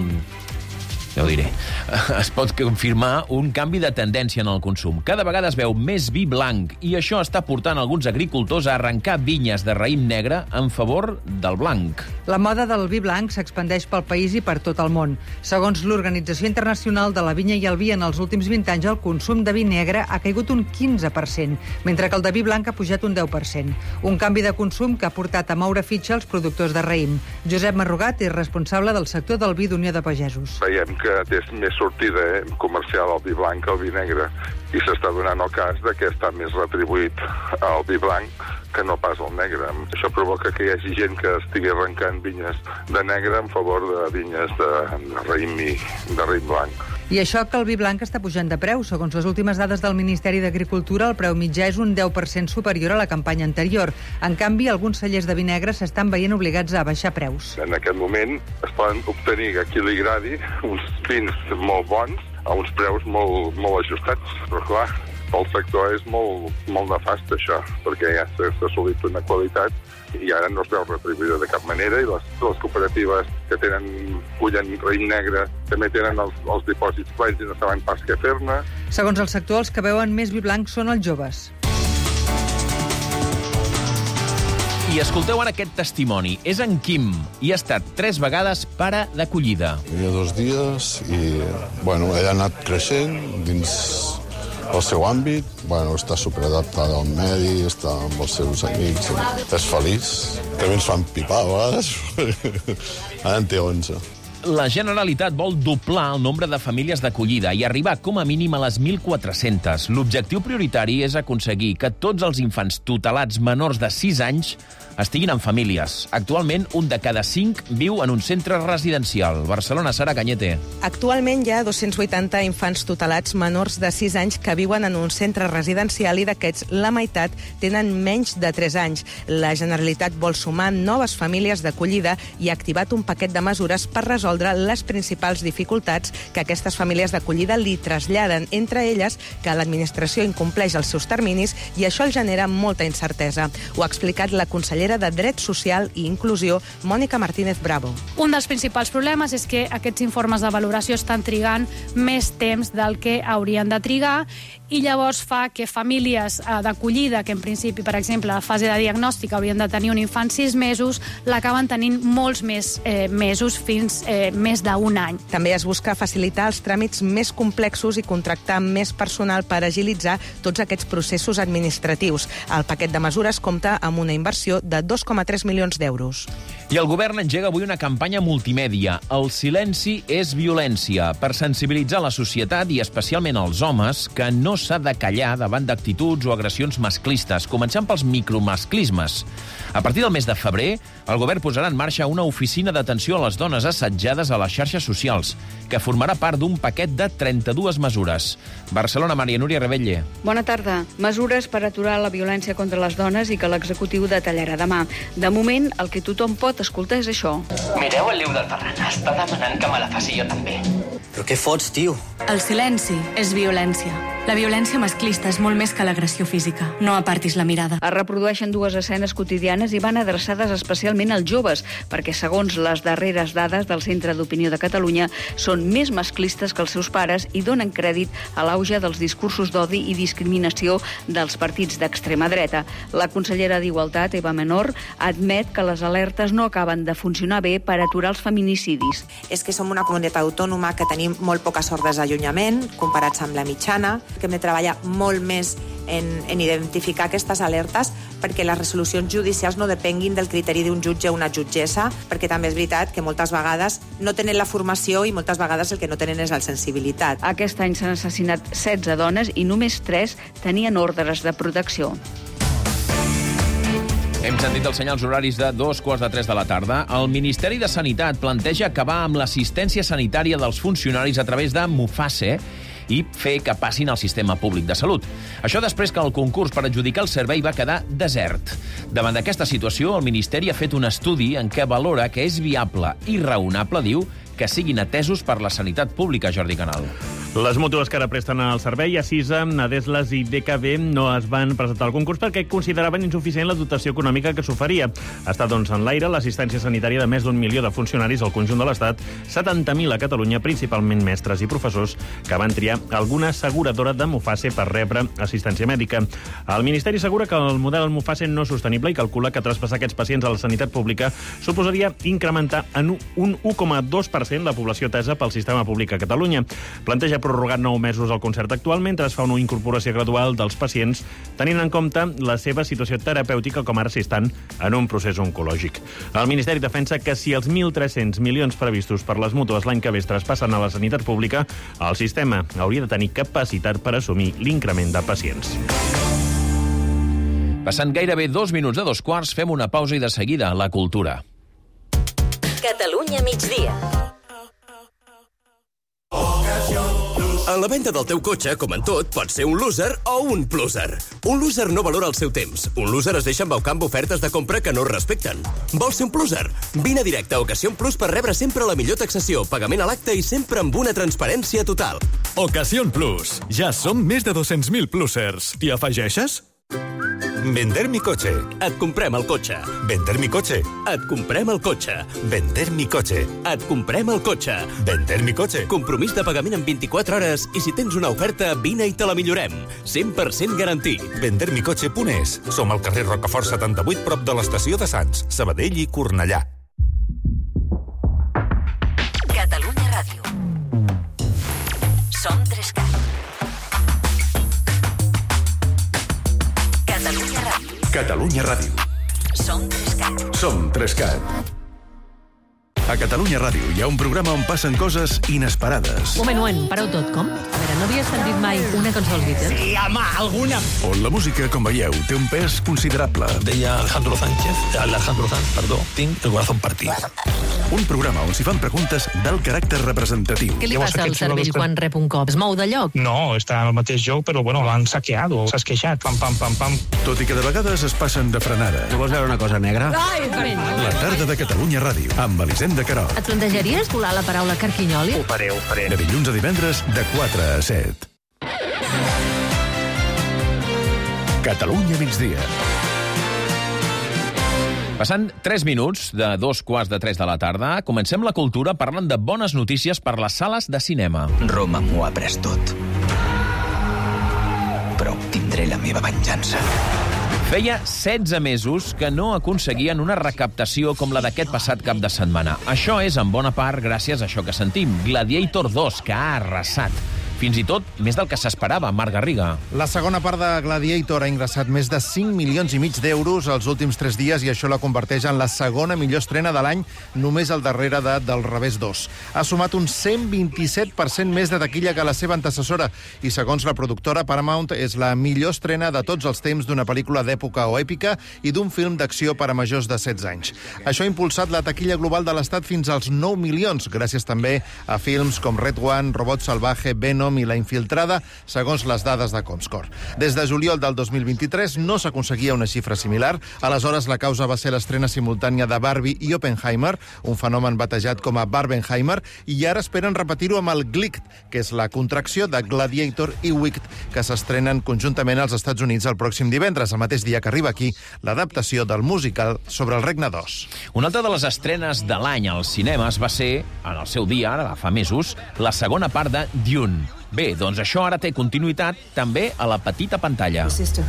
ja ho diré, es pot confirmar un canvi de tendència en el consum. Cada vegada es veu més vi blanc i això està portant alguns agricultors a arrencar vinyes de raïm negre en favor del blanc. La moda del vi blanc s'expandeix pel país i per tot el món. Segons l'Organització Internacional de la Vinya i el Vi, en els últims vint anys el consum de vi negre ha caigut un quinze per cent, mentre que el de vi blanc ha pujat un deu per cent. Un canvi de consum que ha portat a moure fitxa els productors de raïm. Josep Marrugat és responsable del sector del vi d'Unió de Pagesos. Veiem que té més sortida eh, comercial el vi blanc que el vi negre i s'està donant el cas de que està més retribuït el vi blanc que no pas el negre. Això provoca que hi hagi gent que estigui arrencant vinyes de negre en favor de vinyes de, de raïm i de raïm blanc. I això que el vi blanc està pujant de preu. Segons les últimes dades del Ministeri d'Agricultura, el preu mitjà és un deu per cent superior a la campanya anterior. En canvi, alguns cellers de vi negre s'estan veient obligats a baixar preus. En aquest moment es poden obtenir, a qui li agradi, uns vins molt bons a uns preus molt, molt ajustats. Però clar, pel sector és molt, molt nefast això, perquè ja s'ha assolit una qualitat i ara no es veu retribuïda de cap manera i les, les cooperatives que tenen cullen raïm negre també tenen els, els dipòsits plens i no saben pas què fer-ne. Segons el sector, els que veuen més vi blanc són els joves. I escolteu ara aquest testimoni. És en Quim i ha estat tres vegades pare d'acollida. Tenia dos dies i, bueno, ella ha anat creixent dins el seu àmbit, bueno, està superadaptada al medi, està amb els seus amics, és feliç. També ens fan pipar a vegades. Ara en té onze. La Generalitat vol doblar el nombre de famílies d'acollida i arribar com a mínim a les mil quatre-cents. L'objectiu prioritari és aconseguir que tots els infants tutelats menors de sis anys estiguin en famílies. Actualment, un de cada cinc viu en un centre residencial. Barcelona, Sara Cañete. Actualment hi ha dos-cents vuitanta infants tutelats menors de sis anys que viuen en un centre residencial i d'aquests la meitat tenen menys de tres anys. La Generalitat vol sumar noves famílies d'acollida i ha activat un paquet de mesures per resoldre les principals dificultats que aquestes famílies d'acollida li traslladen, entre elles que l'administració incompleix els seus terminis i això el genera molta incertesa. Ho ha explicat la consellera de Dret Social i Inclusió, Mònica Martínez Bravo. Un dels principals problemes és que aquests informes de valoració estan trigant més temps del que haurien de trigar i llavors fa que famílies eh, d'acollida, que en principi, per exemple, a la fase de diagnòstic haurien de tenir un infant sis mesos, l'acaben tenint molts més eh, mesos, fins eh, més d'un any. També es busca facilitar els tràmits més complexos i contractar més personal per agilitzar tots aquests processos administratius. El paquet de mesures compta amb una inversió de dos coma tres milions d'euros. I el govern engega avui una campanya multimèdia. El silenci és violència, per sensibilitzar la societat i especialment els homes que no s'ha de callar davant d'actituds o agressions masclistes, començant pels micromasclismes. A partir del mes de febrer, el govern posarà en marxa una oficina d'atenció a les dones assetjades a les xarxes socials, que formarà part d'un paquet de trenta-dues mesures. Barcelona, Maria Núria Rebelle. Bona tarda. Mesures per aturar la violència contra les dones i que l'executiu detallarà demà. De moment, el que tothom pot pot escoltar és això. Mireu el Liu del Ferran, està demanant que me la faci jo també. Però què fots, tio? El silenci és violència. La violència masclista és molt més que l'agressió física. No apartis la mirada. Es reprodueixen dues escenes quotidianes i van adreçades especialment als joves, perquè segons les darreres dades del Centre d'Opinió de Catalunya són més masclistes que els seus pares i donen crèdit a l'auge dels discursos d'odi i discriminació dels partits d'extrema dreta. La consellera d'Igualtat, Eva Menor, admet que les alertes no acaben de funcionar bé per aturar els feminicidis. És que som una comunitat autònoma que tenim molt poques hores d'allunyament, comparats amb la mitjana, que hem de treballar molt més en, en identificar aquestes alertes perquè les resolucions judicials no depenguin del criteri d'un jutge o una jutgessa, perquè també és veritat que moltes vegades no tenen la formació i moltes vegades el que no tenen és la sensibilitat. Aquest any s'han assassinat setze dones i només tres tenien ordres de protecció. Hem sentit els senyals horaris de dos quarts de tres de la tarda. El Ministeri de Sanitat planteja acabar amb l'assistència sanitària dels funcionaris a través de Mufase i fer que passin al sistema públic de salut. Això després que el concurs per adjudicar el servei va quedar desert. Davant d'aquesta situació, el Ministeri ha fet un estudi en què valora que és viable i raonable, diu, que siguin atesos per la sanitat pública, Jordi Canal. Les mútues que ara presten el servei, Acisa, Adeslas i D K B, no es van presentar al concurs perquè consideraven insuficient la dotació econòmica que s'oferia. Està, doncs, en l'aire l'assistència sanitària de més d'un milió de funcionaris al conjunt de l'Estat, setanta mil a Catalunya, principalment mestres i professors, que van triar alguna asseguradora de Mufase per rebre assistència mèdica. El Ministeri assegura que el model Mufase no és sostenible i calcula que traspassar aquests pacients a la sanitat pública suposaria incrementar en un u coma dos per cent la població atesa pel sistema públic a Catalunya. Planteja prorrogat nou mesos el concert actual mentre es fa una incorporació gradual dels pacients, tenint en compte la seva situació terapèutica com ara si estan en un procés oncològic. El Ministeri defensa que si els mil tres-cents milions previstos per les mútues l'any que ve es traspassen a la sanitat pública, el sistema hauria de tenir capacitat per assumir l'increment de pacients. Passant gairebé dos minuts de dos quarts, fem una pausa i de seguida la cultura. Catalunya migdia. En la venda del teu cotxe, com en tot, pots ser un loser o un pluser. Un loser no valora el seu temps. Un loser es deixa embaucar amb ofertes de compra que no respecten. Vols ser un pluser? Vine directe a Ocasión Plus per rebre sempre la millor taxació, pagament a l'acte i sempre amb una transparència total. Ocasión Plus. Ja som més de dos-cents mil plusers. T'hi afegeixes? Vender mi coche. Et comprem el cotxe. Vender mi coche. Et comprem el cotxe. Vender mi coche. Et comprem el cotxe. Vender mi coche. Compromís de pagament en vint-i-quatre hores i si tens una oferta, vine i te la millorem. cent per cent garantit. vender mi coche punt es. Som al carrer Rocafort setanta-vuit, prop de l'estació de Sants, Sabadell i Cornellà. Catalunya Ràdio. Som Trescat. Catalunya Ràdio. Catalunya Ràdio. Som Trescat. Som Trescat. A Catalunya Ràdio hi ha un programa on passen coses inesperades. Moment, moment, pareu tot, com? A veure, no havies sentit mai una cançó dels Beatles? Sí, home, alguna. On la música, com veieu, té un pes considerable. Deia Alejandro Sánchez, Alejandro Sanz, perdó, tinc el corazón partit. Un programa on s'hi fan preguntes d'alt caràcter representatiu. Què li passa al cervell quan rep un cop? Es mou de lloc? No, està en el mateix lloc, però bueno, l'han saqueado, s'ha esqueixat, pam, pam, pam, pam. Tot i que de vegades es passen de frenada. Tu vols veure una cosa negra? Ai, La tarda de Catalunya Ràdio, amb Elisenda Querol. Et plantejaries colar la paraula carquinyoli? Ho faré, ho faré. De dilluns a divendres, de quatre a set. Catalunya migdia. Passant tres minuts de dos quarts de tres de la tarda, comencem la cultura parlant de bones notícies per les sales de cinema. Roma m'ho ha pres tot. Però obtindré la meva venjança. Feia setze mesos que no aconseguien una recaptació com la d'aquest passat cap de setmana. Això és, en bona part, gràcies a això que sentim. Gladiator dos, que ha arrasat. Fins i tot més del que s'esperava, Marc Garriga. La segona part de Gladiator ha ingressat més de cinc milions i mig d'euros els últims tres dies i això la converteix en la segona millor estrena de l'any, només al darrere de Del revés dos. Ha sumat un cent vint-i-set per cent més de taquilla que la seva antecessora i, segons la productora, Paramount és la millor estrena de tots els temps d'una pel·lícula d'època o èpica i d'un film d'acció per a majors de setze anys. Això ha impulsat la taquilla global de l'Estat fins als nou milions, gràcies també a films com Red One, Robot Salvaje, Venom Nomi, la infiltrada, segons les dades de Comscore. Des de juliol del dos mil vint-i-tres no s'aconseguia una xifra similar. Aleshores, la causa va ser l'estrena simultània de Barbie i Oppenheimer, un fenomen batejat com a Barbenheimer, i ara esperen repetir-ho amb el Glick, que és la contracció de Gladiator i Wicked, que s'estrenen conjuntament als Estats Units el pròxim divendres, el mateix dia que arriba aquí l'adaptació del musical sobre el Regne d'Oz. Una altra de les estrenes de l'any als cinemes va ser, en el seu dia, ara fa mesos, la segona part de Dune. Bé, doncs això ara té continuïtat també a la petita pantalla.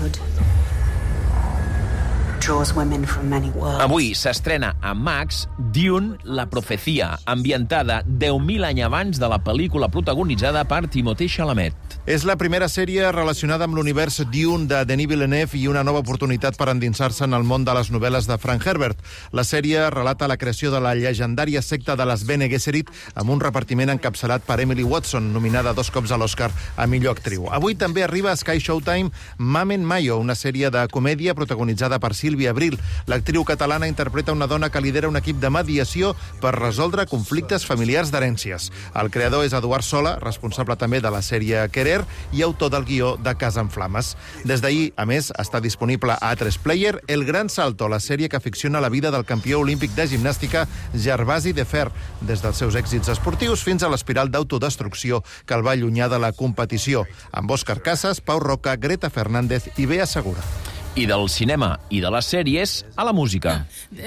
Avui s'estrena a Max Dune, la profecia, ambientada deu mil anys abans de la pel·lícula protagonitzada per Timothée Chalamet. És la primera sèrie relacionada amb l'univers Dune de Denis Villeneuve i una nova oportunitat per endinsar-se en el món de les novel·les de Frank Herbert. La sèrie relata la creació de la llegendària secta de les Bene Gesserit amb un repartiment encapçalat per Emily Watson, nominada dos cops a l'Oscar a millor actriu. Avui també arriba a Sky Showtime Mamen Mayo, una sèrie de comèdia protagonitzada per Sílvia Abril. L'actriu catalana interpreta una dona que lidera un equip de mediació per resoldre conflictes familiars d'herències. El creador és Eduard Sola, responsable també de la sèrie Querer i autor del guió de Casa en Flames. Des d'ahir, a més, està disponible a A tres Player El Gran Salto, la sèrie que ficciona la vida del campió olímpic de gimnàstica Gervasi Defer, des dels seus èxits esportius fins a l'espiral d'autodestrucció que el va allunyar de la competició, amb Òscar Casas, Pau Roca, Greta Fernández i Bea Segura. I del cinema i de les sèries a la música.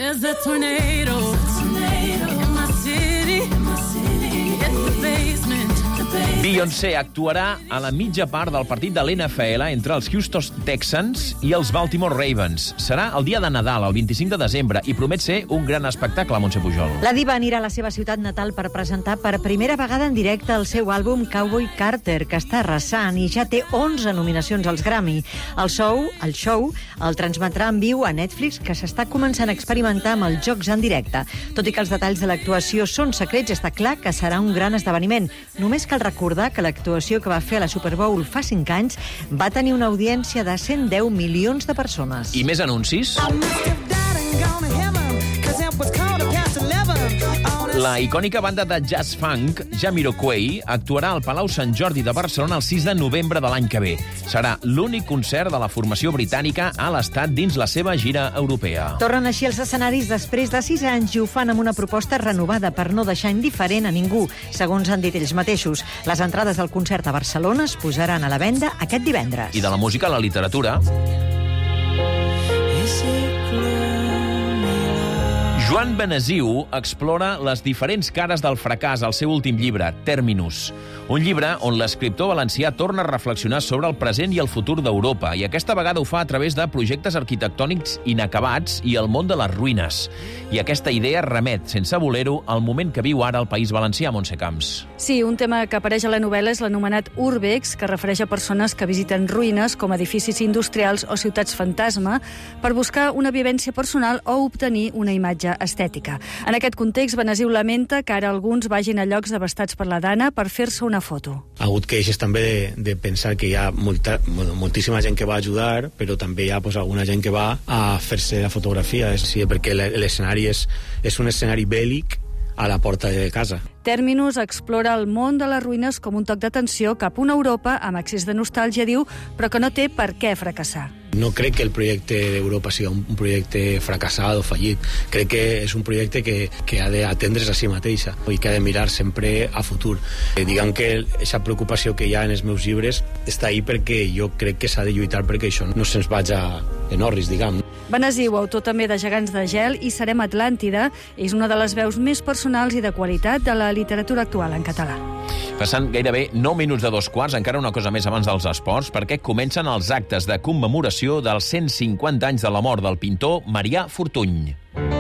Beyoncé actuarà a la mitja part del partit de l'N F L entre els Houston Texans i els Baltimore Ravens. Serà el dia de Nadal, el vint-i-cinc de desembre, i promet ser un gran espectacle, Montse Pujol. La diva anirà a la seva ciutat natal per presentar per primera vegada en directe el seu àlbum Cowboy Carter, que està arrasant i ja té onze nominacions als Grammy. El show, el show el transmetrà en viu a Netflix, que s'està començant a experimentar amb els jocs en directe. Tot i que els detalls de l'actuació són secrets, està clar que serà un gran esdeveniment. Només cal recordar que l'actuació que va fer a la Super Bowl fa cinc anys va tenir una audiència de cent deu milions de persones. I més anuncis? La icònica banda de jazz funk, Jamiroquai, actuarà al Palau Sant Jordi de Barcelona el sis de novembre de l'any que ve. Serà l'únic concert de la formació britànica a l'estat dins la seva gira europea. Tornen així els escenaris després de sis anys i ho fan amb una proposta renovada per no deixar indiferent a ningú, segons han dit ells mateixos. Les entrades del concert a Barcelona es posaran a la venda aquest divendres. I de la música a la literatura... Joan Benesiu explora les diferents cares del fracàs al seu últim llibre, Terminus. Un llibre on l'escriptor valencià torna a reflexionar sobre el present i el futur d'Europa, i aquesta vegada ho fa a través de projectes arquitectònics inacabats i el món de les ruïnes. I aquesta idea remet, sense voler-ho, al moment que viu ara el País Valencià, Montse Camps. Sí, un tema que apareix a la novel·la és l'anomenat Urbex, que refereix a persones que visiten ruïnes com edificis industrials o ciutats fantasma per buscar una vivència personal o obtenir una imatge estètica. En aquest context, Benesiu lamenta que ara alguns vagin a llocs devastats per la dana per fer-se una foto. Ha hagut queixes també de, de pensar que hi ha molta, moltíssima gent que va ajudar, però també hi ha pues, alguna gent que va a fer-se la fotografia, sí, perquè l'escenari és, és un escenari bèl·lic a la porta de casa. Terminus explora el món de les ruïnes com un toc d'atenció cap a una Europa amb excés de nostàlgia, diu, però que no té per què fracassar. No crec que el projecte d'Europa sigui un projecte fracassat o fallit. Crec que és un projecte que, que ha d'atendre's a si mateixa i que ha de mirar sempre a futur. Eh, diguem que aquesta preocupació que hi ha en els meus llibres està ahí perquè jo crec que s'ha de lluitar perquè això no se'ns vagi en orris, diguem. Benesiu, autor també de Gegants de gel i Serem Atlàntida, és una de les veus més personals i de qualitat de la literatura actual en català. Passant gairebé nou minuts de dos quarts, encara una cosa més abans dels esports, perquè comencen els actes de commemoració dels cent cinquanta anys de la mort del pintor Marià Fortuny.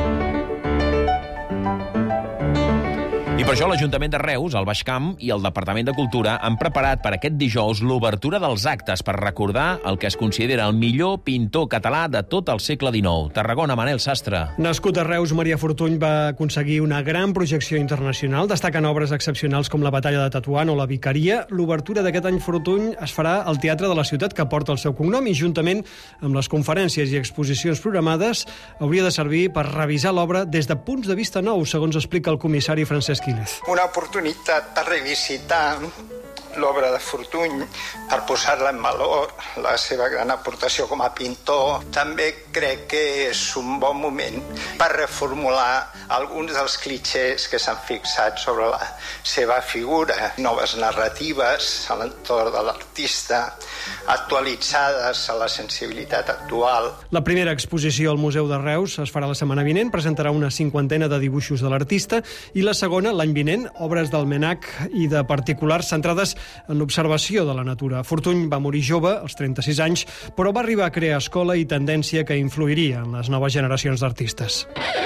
I per això l'Ajuntament de Reus, el Baix Camp i el Departament de Cultura han preparat per aquest dijous l'obertura dels actes per recordar el que es considera el millor pintor català de tot el segle dinou. Tarragona, Manel Sastre. Nascut a Reus, Marià Fortuny va aconseguir una gran projecció internacional. Destaquen obres excepcionals com la Batalla de Tetuan o la Vicaria. L'obertura d'aquest any Fortuny es farà al Teatre de la Ciutat, que porta el seu cognom, i juntament amb les conferències i exposicions programades hauria de servir per revisar l'obra des de punts de vista nous, segons explica el comissari Francesc Quílez. Una oportunitat per revisitar l'obra de Fortuny per posar-la en valor, la seva gran aportació com a pintor. També crec que és un bon moment per reformular alguns dels clitxers que s'han fixat sobre la seva figura, noves narratives a l'entorn de l'artista, actualitzades a la sensibilitat actual. La primera exposició al Museu de Reus es farà la setmana vinent, presentarà una cinquantena de dibuixos de l'artista, i la segona, l'any vinent, obres del Menac i de particulars centrades en l'observació de la natura. Fortuny va morir jove, als trenta-sis anys, però va arribar a crear escola i tendència que influiria en les noves generacions d'artistes.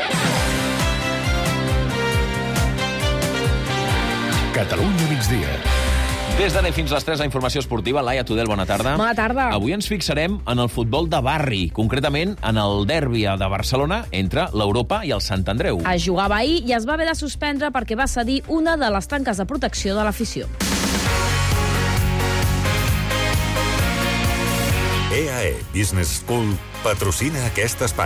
Catalunya migdia. Des d'ara fins a les tres, la informació esportiva. Laia Tudel, bona tarda. Bona tarda. Avui ens fixarem en el futbol de barri, concretament en el derbi de Barcelona entre l'Europa i el Sant Andreu. Es jugava ahir i es va haver de suspendre perquè va cedir una de les tanques de protecció de l'afició. E A E Business School patrocina aquest espai.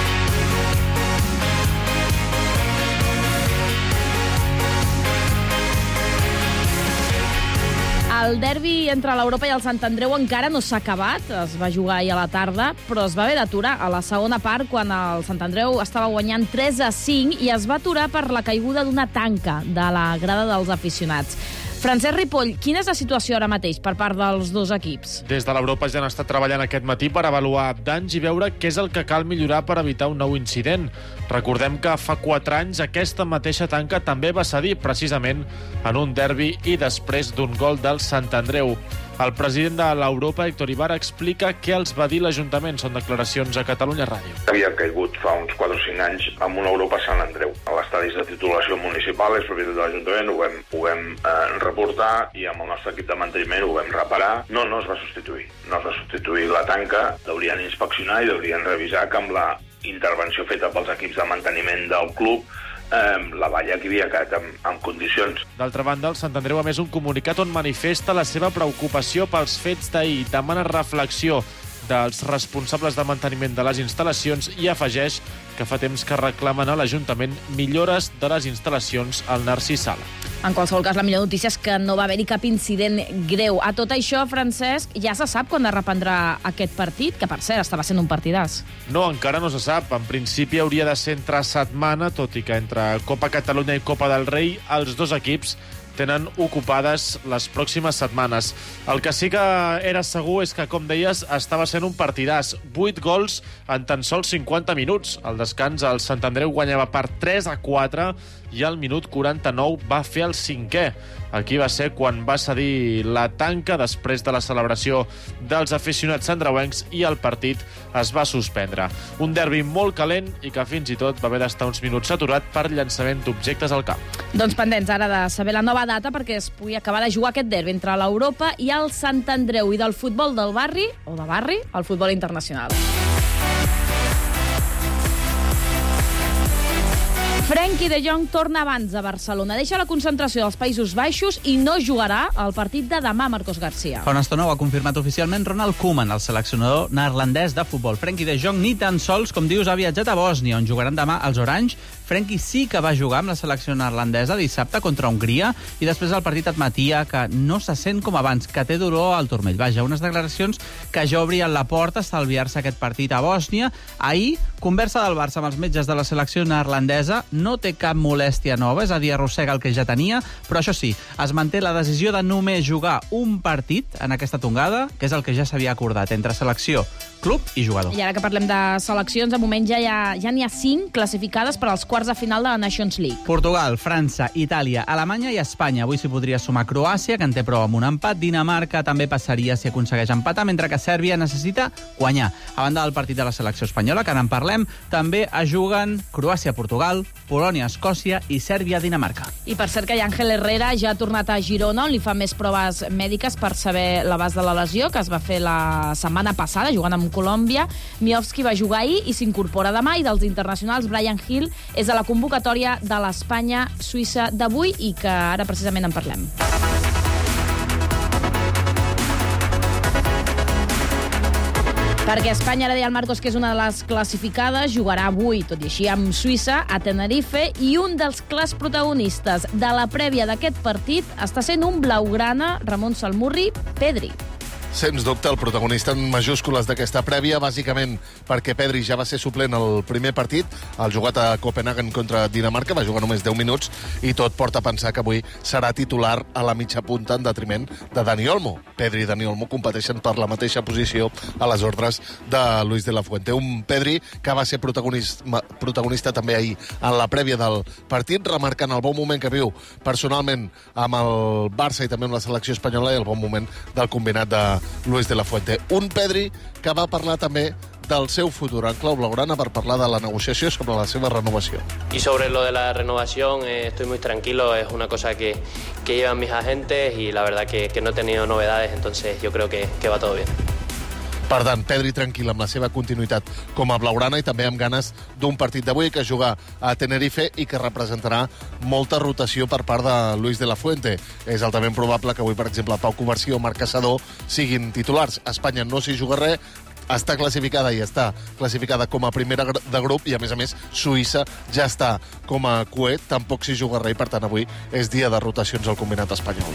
El derbi entre l'Europa i el Sant Andreu encara no s'ha acabat, es va jugar ahir a la tarda, però es va haver d'aturar a la segona part quan el Sant Andreu estava guanyant tres a cinc i es va aturar per la caiguda d'una tanca de la grada dels aficionats. Francesc Ripoll, quina és la situació ara mateix per part dels dos equips? Des de l'Europa ja han estat treballant aquest matí per avaluar danys i veure què és el que cal millorar per evitar un nou incident. Recordem que fa quatre anys aquesta mateixa tanca també va cedir precisament en un derbi i després d'un gol del Sant Andreu. El president de l'Europa, Héctor Ibarra, explica què els va dir l'Ajuntament. Són declaracions a Catalunya Ràdio. Havia caigut fa uns quatre o cinc anys amb una Europa Sant Andreu. A l'estadi de titulació municipal és propietat de l'Ajuntament, ho vam, ho vam eh, reportar i amb el nostre equip de manteniment ho vam reparar. No, no es va substituir. No es va substituir la tanca. Deurien inspeccionar i deurien revisar que amb la intervenció feta pels equips de manteniment del club la valla que havia quedat en, en condicions. D'altra banda, el Sant Andreu ha emès un comunicat on manifesta la seva preocupació pels fets d'ahir, demana reflexió dels responsables de manteniment de les instal·lacions i afegeix que fa temps que reclamen a l'Ajuntament millores de les instal·lacions al Narcís Sala. En qualsevol cas, la millor notícia és que no va haver-hi cap incident greu. A tot això, Francesc, ja se sap quan es reprendrà aquest partit, que per cert estava sent un partidàs. No, encara no se sap. En principi hauria de ser entre setmana, tot i que entre Copa Catalunya i Copa del Rei els dos equips tenen ocupades les pròximes setmanes. El que sí que era segur és que, com deies, estava sent un partidàs. Vuit gols en tan sols cinquanta minuts. Al descans, el Sant Andreu guanyava per tres a quatre i al minut quaranta-nou va fer el cinquè. Aquí va ser quan va cedir la tanca després de la celebració dels aficionats sandreuencs i el partit es va suspendre. Un derbi molt calent i que fins i tot va haver d'estar uns minuts aturat per llançament d'objectes al camp. Doncs pendents ara de saber la nova data perquè es pugui acabar de jugar aquest derbi entre l'Europa i el Sant Andreu i del futbol del barri, o de barri, al futbol internacional. Frenkie de Jong torna abans a Barcelona. Deixa la concentració dels Països Baixos i no jugarà al partit de demà, Marcos García. Fa una estona ho ha confirmat oficialment Ronald Koeman, el seleccionador neerlandès de futbol. Frenkie de Jong ni tan sols, com dius, ha viatjat a Bòsnia, on jugaran demà els Orange. Frenkie sí que va jugar amb la selecció neerlandesa dissabte contra Hongria i després del partit admetia que no se sent com abans, que té dolor al turmell. Vaja, unes declaracions que ja obrien la porta a estalviar-se aquest partit a Bòsnia. Ahir, conversa del Barça amb els metges de la selecció neerlandesa, no té cap molèstia nova, és a dir, arrossega el que ja tenia, però això sí, es manté la decisió de només jugar un partit en aquesta tongada, que és el que ja s'havia acordat entre selecció, club i jugador. I ara que parlem de seleccions, de moment ja n'hi ha, ja n'hi ha cinc classificades per als quarts de final de la Nations League. Portugal, França, Itàlia, Alemanya i Espanya. Avui s'hi podria sumar Croàcia, que en té prou amb un empat. Dinamarca també passaria si aconsegueix empatar, mentre que Sèrbia necessita guanyar. A banda del partit de la selecció espanyola, que n'en parlem, també es juguen Croàcia-Portugal, Polònia-Escòcia i Sèrbia-Dinamarca. I per cert que Ángel Herrera ja ha tornat a Girona, on li fa més proves mèdiques per saber l'abast de la lesió, que es va fer la setmana passada, jugant amb Colòmbia. Miovski va jugar ahir i s'incorpora demà, i dels internacionals, Brian Hill és a la convocatòria de l'Espanya-Suïssa d'avui i que ara precisament en parlem. Perquè Espanya, ara deia el Marcos, que és una de les classificades, jugarà avui, tot i així, amb Suïssa, a Tenerife, i un dels clars protagonistes de la prèvia d'aquest partit està sent un blaugrana, Ramon Salmurri, Pedri. Sens dubte, el protagonista en majúscules d'aquesta prèvia, bàsicament perquè Pedri ja va ser suplent al primer partit, el jugat a Copenhagen contra Dinamarca, va jugar només deu minuts, i tot porta a pensar que avui serà titular a la mitja punta en detriment de Dani Olmo. Pedri i Dani Olmo competeixen per la mateixa posició a les ordres de Luis de la Fuente. Un Pedri que va ser protagonista, protagonista també ahir en la prèvia del partit, remarcant el bon moment que viu personalment amb el Barça i també amb la selecció espanyola i el bon moment del combinat de Luis de la Fuente. Un Pedri que va parlar també del seu futur en clau blaugrana per parlar de la negociació sobre la seva renovació. Y sobre lo de la renovación, eh, estoy muy tranquilo, es una cosa que, que llevan mis agentes y la verdad que, que no he tenido novedades, entonces yo creo que, que va todo bien. Per tant, Pedri tranquil amb la seva continuïtat com a blaugrana i també amb ganes d'un partit d'avui que juga a Tenerife i que representarà molta rotació per part de Luis de la Fuente. És altament probable que avui, per exemple, Pau Covarsí o Marc Caçador siguin titulars. Espanya no s'hi juga res, està classificada i està classificada com a primera de grup i, a més a més, Suïssa ja està com a cué, tampoc s'hi juga res i, per tant, avui és dia de rotacions al combinat espanyol.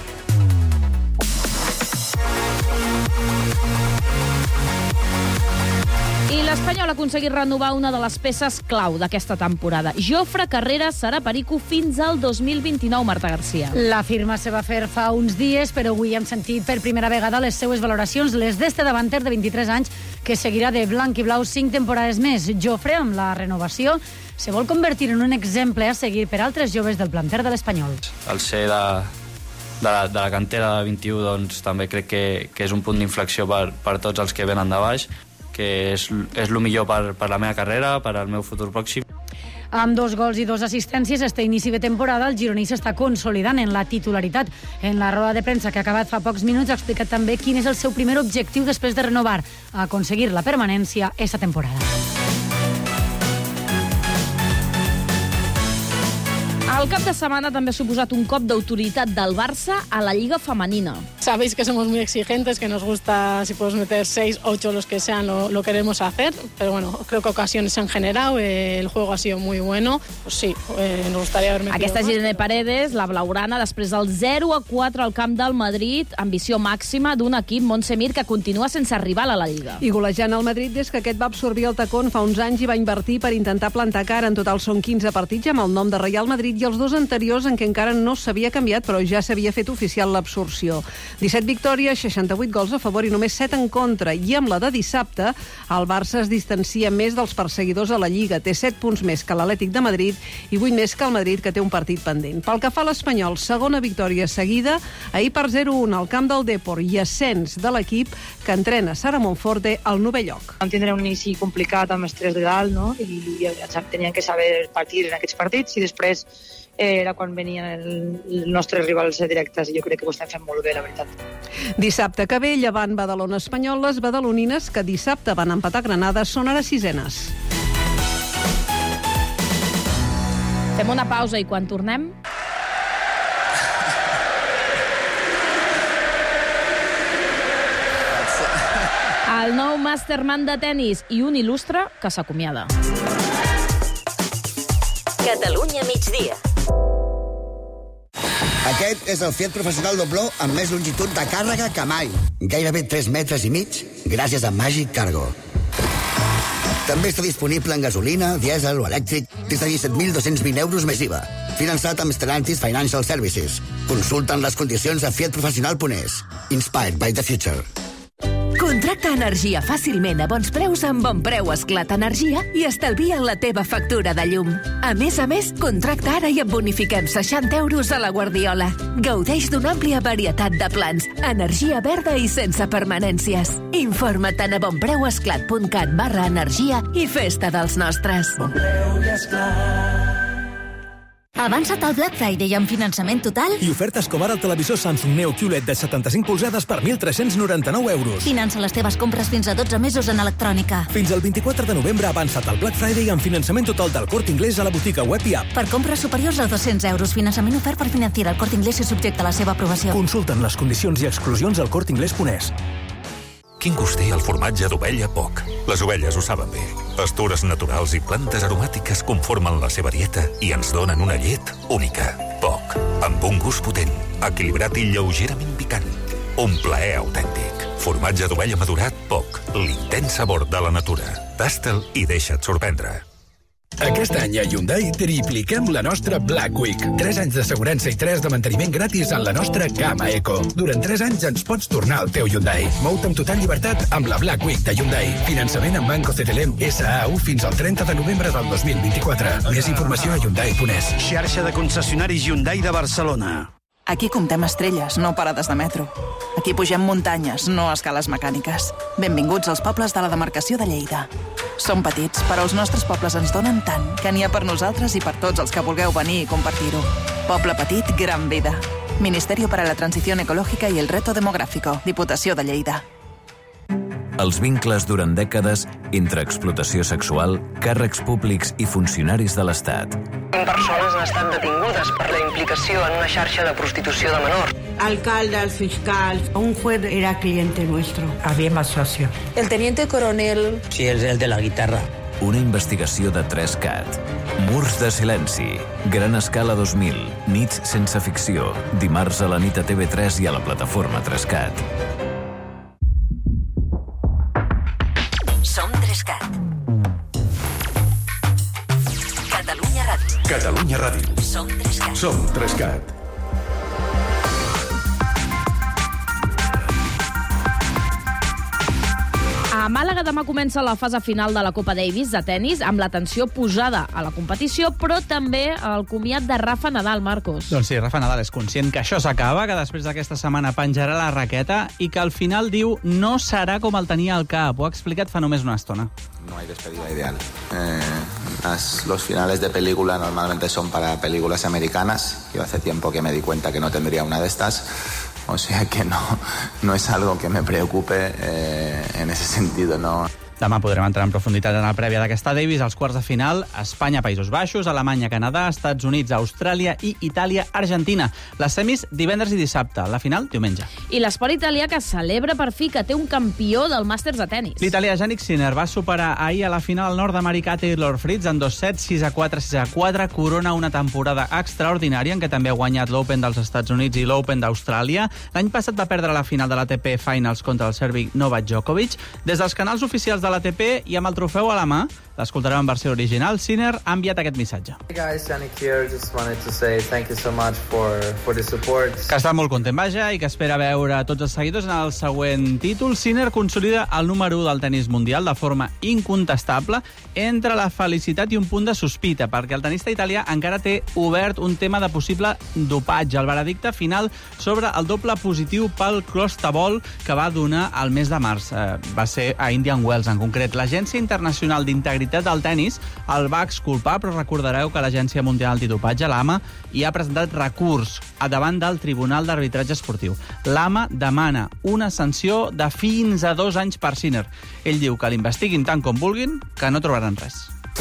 I l'Espanyol ha aconseguit renovar una de les peces clau d'aquesta temporada. Jofre Carreras serà perico fins al dos mil vint-i-nou, Marta Garcia. La firma se va fer fa uns dies, però avui hem sentit per primera vegada les seues valoracions, les d'este davanter de vint-i-tres anys, que seguirà de blanc i blau cinc temporades més. Jofre, amb la renovació, se vol convertir en un exemple a seguir per altres joves del planter de l'Espanyol. Al ser de, de, la, de la cantera de vint-i-u, doncs, també crec que, que és un punt d'inflexió per, per tots els que venen de baix, que és, és el millor per, per la meva carrera, per al meu futur pròxim. Amb dos gols i dos assistències, este inici de temporada, el gironí s'està consolidant en la titularitat. En la roda de premsa que ha acabat fa pocs minuts ha explicat també quin és el seu primer objectiu després de renovar, aconseguir la permanència esta temporada. El cap de setmana també ha suposat un cop d'autoritat del Barça a la Lliga Femenina. Sabéis que somos muy exigentes, que nos gusta, si podemos meter seis, ocho, los que sean, lo, lo queremos hacer. Pero bueno, creo que ocasiones se han generado, eh, el juego ha sido muy bueno. Pues sí, eh, nos gustaría haber metido Aquesta más. Irene Paredes, la blaugrana, després del zero a quatre al camp del Madrid, ambició màxima d'un equip, Montsemir, que continua sense rival a la Lliga. I golejant el Madrid des que aquest va absorbir el tacón fa uns anys i va invertir per intentar plantar cara. En total són quinze partits amb el nom de Real Madrid i els dos anteriors en què encara no s'havia canviat, però ja s'havia fet oficial l'absorció. disset victòries, seixanta-vuit gols a favor i només set en contra. I amb la de dissabte, el Barça es distancia més dels perseguidors a la Lliga. Té set punts més que l'Atlètic de Madrid i vuit més que el Madrid, que té un partit pendent. Pel que fa a l'Espanyol, segona victòria seguida, ahir per zero a un al camp del Depor i ascens de l'equip que entrena Sara Monforte al novè lloc. Vam tindre un inici complicat amb els tres de dalt, no? I tenien que saber partir en aquests partits i després era quan venien els nostres rivals directes i jo crec que ho estem fent molt bé, la veritat. Dissabte que ve, Llevant, Badalona, Espanyol, les badalonines que dissabte van empatar Granada són ara sisenes. Fem una pausa i quan tornem... El nou Masterman de tennis i un il·lustre que s'acomiada. Catalunya migdia. Aquest és el Fiat Professional Dobló amb més longitud de càrrega que mai. Gairebé tres metres i mig, gràcies a Magic Cargo. També està disponible en gasolina, dièsel o elèctric des de disset mil dos-cents vint euros més I V A. Finançat amb Stellantis Financial Services. Consulten les condicions a fiat professional punt es. Inspired by the future. Contracta energia fàcilment a bons preus amb Bon Preu Esclat Energia i estalvia la teva factura de llum. A més a més, contracta ara i et bonifiquem seixanta euros a la Guardiola. Gaudeix d'una àmplia varietat de plans, energia verda i sense permanències. Informa't a bonpreuesclat punt cat barra energia i festa dels nostres. Bon Preu i Esclat. Avança't al Black Friday amb finançament total i oferta Escobar al televisor Samsung Neo Q L E D de setanta-cinc polzades per mil tres-cents noranta-nou euros. Finança les teves compres fins a dotze mesos en electrònica. Fins al vint-i-quatre de novembre avança't al Black Friday amb finançament total del Corte Inglés a la botiga web i app. Per compres superiors a dos-cents euros, finançament ofert per Financiera. El Corte Inglés és subjecte a la seva aprovació. Consulten les condicions i exclusions al corte inglés punt es. quin gust té el formatge d'ovella Poc. Les ovelles ho saben bé. Pastures naturals i plantes aromàtiques conformen la seva dieta i ens donen una llet única. Poc, amb un gust potent, equilibrat i lleugerament picant. Un plaer autèntic. Formatge d'ovella madurat Poc, l'intens sabor de la natura. Tasta'l i deixa't sorprendre. Aquest any a Hyundai tripliquem la nostra Black Week. tres anys d'assegurança i tres de manteniment gratis en la nostra gamma Eco. Durant tres anys ens pots tornar al teu Hyundai. Mou-te amb total llibertat amb la Black Week de Hyundai. Finançament amb Banco C T L M S A U fins al trenta de novembre del dos mil vint-i-quatre. Més informació a hyundai punt es. Xarxa de concessionaris Hyundai de Barcelona. Aquí comptem estrelles, no parades de metro. Aquí pugem muntanyes, no escales mecàniques. Benvinguts als pobles de la demarcació de Lleida. Som petits, però els nostres pobles ens donen tant que n'hi ha per nosaltres i per tots els que vulgueu venir i compartir-ho. Poble petit, gran vida. Ministerio para la Transición Ecológica y el Reto Demográfico. Diputació de Lleida. Els vincles durant dècades entre explotació sexual, càrrecs públics i funcionaris de l'Estat. Persones han estat detingudes per la implicació en una xarxa de prostitució de menors. Alcalde, el fiscal, un juez era cliente nuestro. Había más socio. El teniente coronel. Sí, és el de la guitarra. Una investigació de tres cat. Murs de silenci. Gran escala dos mil. Nits sense ficció. Dimarts a la nit a T V tres i a la plataforma tres cat. Som tres cat. Catalunya Ràdio. Catalunya Ràdio. Som tres cat. Som tres cat. A Màlaga demà comença la fase final de la Copa Davis de tennis amb l'atenció posada a la competició, però també al comiat de Rafa Nadal, Marcos. Doncs sí, Rafa Nadal és conscient que això s'acaba, que després d'aquesta setmana penjarà la raqueta i que al final diu no serà com el tenia al cap. Ho ha explicat fa només una estona. No hay despedida ideal. Eh, las, los finales de película normalmente son para películas americanas. Yo hace tiempo que me di cuenta que no tendría una de estas. O sea que no, no es algo que me preocupe eh, en ese sentido, no. Demà podrem entrar en profunditat en la prèvia d'aquesta Davis, als quarts de final, Espanya, Països Baixos, Alemanya, Canadà, Estats Units, Austràlia i Itàlia, Argentina. Les semis divendres i dissabte, la final diumenge. I l'esport italià que celebra per fi que té un campió del màsters de tennis. L'italià Jannik Sinner va superar ahir a la final el nord-americà Taylor Fritz en dos sets, sis a quatre, sis a quatre, corona una temporada extraordinària en què també ha guanyat l'Open dels Estats Units i l'Open d'Austràlia. L'any passat va perdre la final de l'A T P Finals contra el sèrbic Novak Djokovic. Des dels canals oficials de de l'A T P i amb el trofeu a la mà, l'escoltarem en versió original, Sinner ha enviat aquest missatge. Hey guys, Jannik here. Just wanted to say thank you so much for, for the support. Que està molt content, vaja, i que espera veure tots els seguidors en el següent títol. Sinner consolida el número u del tenis mundial de forma incontestable entre la felicitat i un punt de sospita, perquè el tenista italià encara té obert un tema de possible dopatge. El veredicte final sobre el doble positiu pel clostabol que va donar al mes de març. Eh, va ser a Indian Wells, en concret. L'Agència Internacional d'Integritat del Tenis el va exculpar, però recordareu que l'Agència Mundial Antidopatge, l'A M A, hi ha presentat recurs a davant del Tribunal d'Arbitratge Esportiu. L'A M A demana una sanció de fins a dos anys per Sinner. Ell diu que l'investiguin tant com vulguin, que no trobaran res.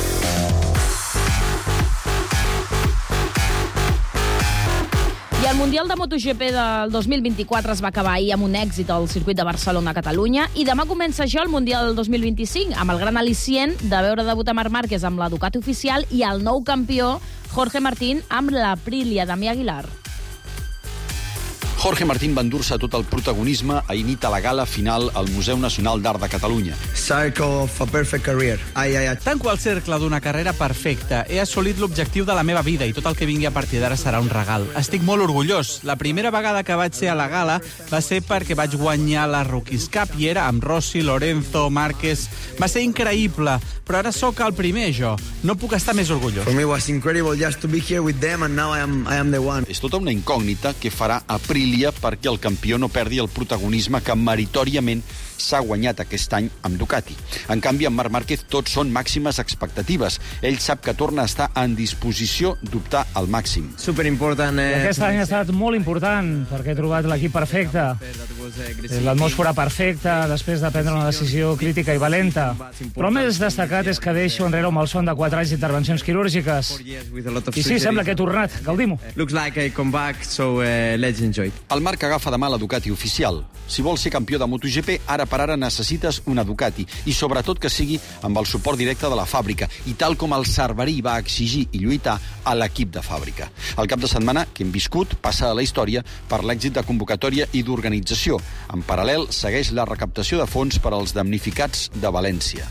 I el Mundial de MotoGP del dos mil vint-i-quatre es va acabar ahir amb un èxit al circuit de Barcelona-Catalunya i demà comença ja el Mundial del dos mil vint-i-cinc amb el gran al·licient de veure debutar Marc Márquez amb la Ducati oficial i el nou campió Jorge Martín amb la Aprilia Damià Aguilar. Jorge Martín va endur-se tot el protagonisme ahir nit a la gala final al Museu Nacional d'Art de Catalunya. Circle of a perfect career. Ai, ai, ai. Tanco el cercle d'una carrera perfecta. He assolit l'objectiu de la meva vida i tot el que vingui a partir d'ara serà un regal. Estic molt orgullós. La primera vegada que vaig ser a la gala va ser perquè vaig guanyar la Rookies Cup i era amb Rossi, Lorenzo, Márquez. Va ser increïble, però ara sóc el primer, jo. No puc estar més orgullós. For me it was incredible just to be here with them and now I am, I am the one. És tota una incògnita que farà Aprilia perquè el campió no perdi el protagonisme que meritòriament s'ha guanyat aquest any amb Ducati. En canvi, amb Marc Márquez tot són màximes expectatives. Ell sap que torna a estar en disposició d'optar al màxim. Superimportant. Eh... Aquest any ha estat molt important perquè he trobat l'equip perfecte. L'atmosfera perfecta després de prendre una decisió crítica i valenta. Però més destacat és que deixo enrere un malson de quatre anys d'intervencions quirúrgiques. I sí, sembla que he tornat. Gaudim-ho. Looks like I come back, so uh, let's enjoy it. El Marc agafa demà la Ducati oficial. Si vols ser campió de MotoGP, ara per ara necessites una Ducati, i sobretot que sigui amb el suport directe de la fàbrica, i tal com el Cerverí va exigir i lluitar a l'equip de fàbrica. El cap de setmana que hem viscut passa a la història per l'èxit de convocatòria i d'organització. En paral·lel, segueix la recaptació de fons per als damnificats de València.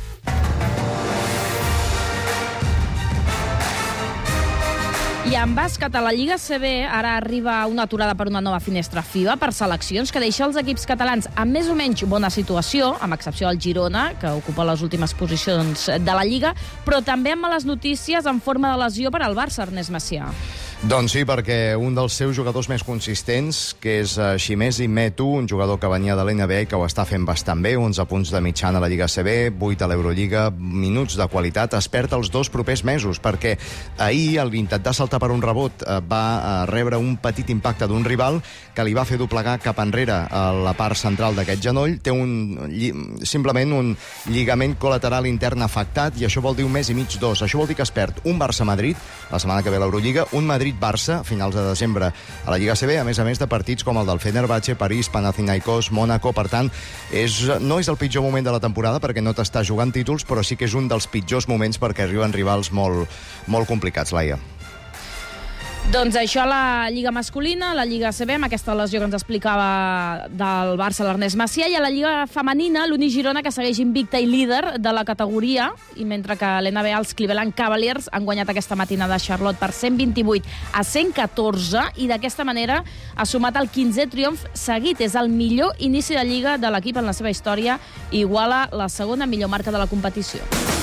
I en bàsquet, a la Lliga C B, ara arriba una aturada per una nova finestra FIBA per seleccions que deixa els equips catalans en més o menys bona situació, amb excepció del Girona, que ocupa les últimes posicions de la Lliga, però també amb males notícies en forma de lesió per al Barça, Ernest Macià. Doncs sí, perquè un dels seus jugadors més consistents, que és Shimezi Metu, un jugador que venia de l'N B A i que ho està fent bastant bé, onze punts de mitjana a la Lliga C B, vuit a l'Eurolliga, minuts de qualitat, es perd els dos propers mesos, perquè ahir, al intentar saltar per un rebot, va rebre un petit impacte d'un rival que li va fer doblegar cap enrere a la part central d'aquest genoll. Té un, simplement un lligament col·lateral intern afectat, i això vol dir un mes i mig, dos. Això vol dir que es perd un Barça-Madrid, la setmana que ve a l'Eurolliga, un Madrid-Barça, a finals de desembre a la Lliga C B, a més a més de partits com el del Fenerbahçe, París, Panathinaikos, Mónaco. Per tant, és, no és el pitjor moment de la temporada perquè no t'està jugant títols, però sí que és un dels pitjors moments perquè arriben rivals molt, molt complicats, Laia. Doncs això a la Lliga masculina, la Lliga C B, amb aquesta lesió que ens explicava del Barça l'Ernest Macià, i a la Lliga femenina, l'Uni Girona, que segueix invicta i líder de la categoria, i mentre que l'N B A, els Cleveland Cavaliers, han guanyat aquesta matinada a Charlotte per cent vint-i-vuit a cent catorze, i d'aquesta manera ha sumat el quinzè triomf seguit. És el millor inici de Lliga de l'equip en la seva història, i iguala la segona millor marca de la competició.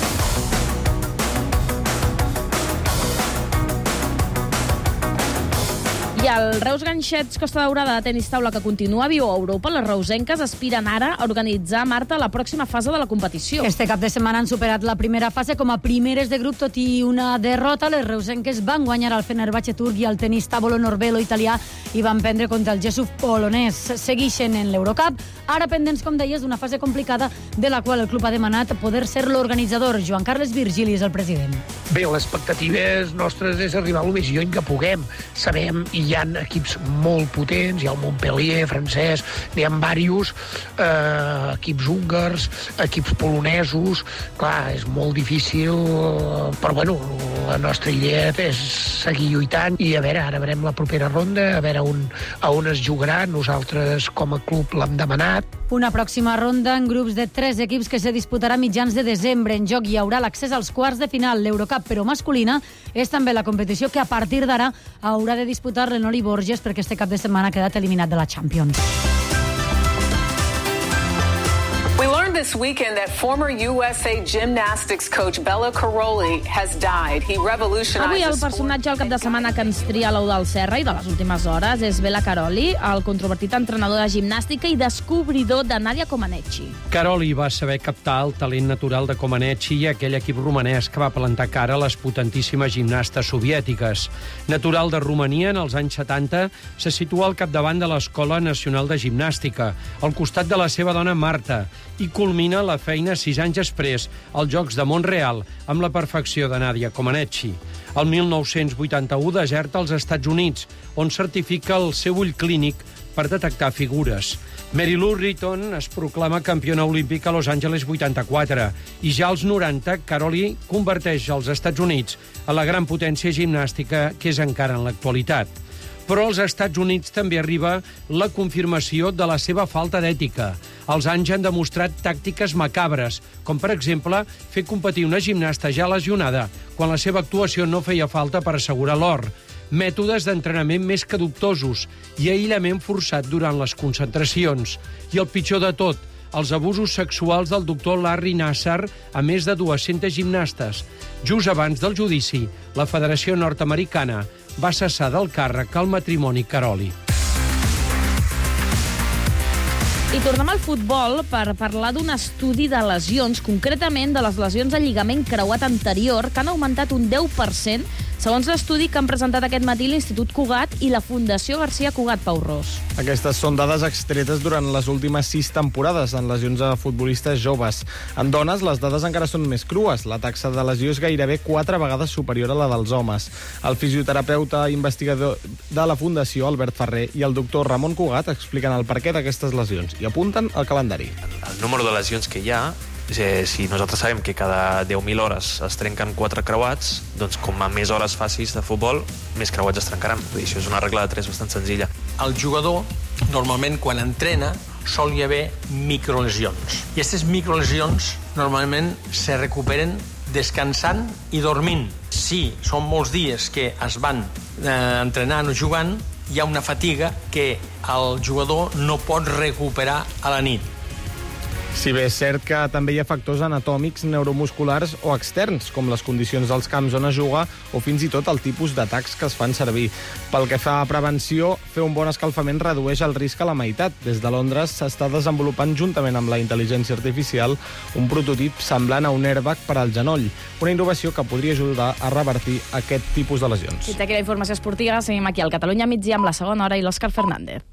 I el Reus Ganxets Costa Daurada de tenis taula, que continua viu a Europa, les reusenques aspiren ara a organitzar, Marta, la pròxima fase de la competició. Este cap de setmana han superat la primera fase com a primeres de grup, tot i una derrota. Les reusenques van guanyar el Fenerbahçe turc i el tenis Tavolo Norbelo italià i van prendre contra el Jesús polonès. Seguixen en l'Eurocup, ara pendents, com deies, d'una fase complicada de la qual el club ha demanat poder ser l'organitzador. Joan Carles Virgili és el president. Bé, l'expectativa nostra és arribar el més lluny que puguem. Sabem, i hi ha equips molt potents, hi ha el Montpellier francès, n'hi ha diversos, eh, equips húngars, equips polonesos. Clar, és molt difícil, però bueno, la nostra idea és seguir lluitant, i a veure, ara veurem la propera ronda, a veure on, a on es jugarà. Nosaltres com a club l'hem demanat. Una pròxima ronda en grups de tres equips que se disputarà mitjans de desembre. En joc hi haurà l'accés als quarts de final. L'Eurocup, però masculina, és també la competició que a partir d'ara haurà de disputar l'Enoli Borges, perquè este cap de setmana ha quedat eliminat de la Champions. We learned this weekend that former U S A gymnastics coach Bella Caroli has died. He revolutionized Avui el personatge al cap de setmana que ens tria l'Eudald Serra i de les últimes hores és Bella Caroli, el controvertit entrenador de gimnàstica i descobridor de Nadia Comaneci. Caroli va saber captar el talent natural de Comaneci i aquell equip romanès que va plantar cara a les potentíssimes gimnastes soviètiques. Natural de Romania, en els anys setanta, se situa al capdavant de l'Escola Nacional de Gimnàstica, al costat de la seva dona Marta, i culmina la feina sis anys després als Jocs de Montreal amb la perfecció de Nadia Comaneci. El mil nou-cents vuitanta-u deserta als Estats Units, on certifica el seu ull clínic per detectar figures. Mary Lou Retton es proclama campiona olímpica a Los Angeles vuitanta-quatre i ja als noranta Caroli converteix els Estats Units a la gran potència gimnàstica que és encara en l'actualitat. Però als Estats Units també arriba la confirmació de la seva falta d'ètica. Els anys han demostrat tàctiques macabres, com per exemple fer competir una gimnasta ja lesionada quan la seva actuació no feia falta per assegurar l'or, mètodes d'entrenament més que dubtosos i aïllament forçat durant les concentracions. I el pitjor de tot, els abusos sexuals del doctor Larry Nassar a més de dues-centes gimnastes. Just abans del judici, la Federació Nord-Americana va cessar del càrrec al matrimoni Caroli. I tornem al futbol per parlar d'un estudi de lesions, concretament de les lesions al lligament creuat anterior, que han augmentat un deu per cent, segons l'estudi que han presentat aquest matí l'Institut Cugat i la Fundació Garcia Cugat, Pau Ros. Aquestes són dades extretes durant les últimes sis temporades en lesions a futbolistes joves. En dones, les dades encara són més crues. La taxa de lesió és gairebé quatre vegades superior a la dels homes. El fisioterapeuta investigador de la Fundació, Albert Ferrer, i el doctor Ramon Cugat expliquen el perquè d'aquestes lesions i apunten el calendari. El número de lesions que hi ha, eh, si nosaltres sabem que cada deu mil hores es trenquen quatre creuats, doncs com a més hores facis de futbol, més creuats es trencaran. Això és una regla de tres bastant senzilla. El jugador, normalment, quan entrena, sol hi haver microlesions. I aquestes microlesions, normalment, se recuperen descansant i dormint. Si són molts dies que es van eh, entrenant o jugant, hi ha una fatiga que el jugador no pot recuperar a la nit. Si bé és cert que també hi ha factors anatòmics, neuromusculars o externs, com les condicions dels camps on es juga o fins i tot el tipus d'atacs que es fan servir. Pel que fa a prevenció, fer un bon escalfament redueix el risc a la meitat. Des de Londres s'està desenvolupant, juntament amb la intel·ligència artificial, un prototip semblant a un airbag per al genoll, una innovació que podria ajudar a revertir aquest tipus de lesions. Fins aquí la informació esportiva. Seguim aquí al Catalunya migdia amb la segona hora i l'Òscar Fernández.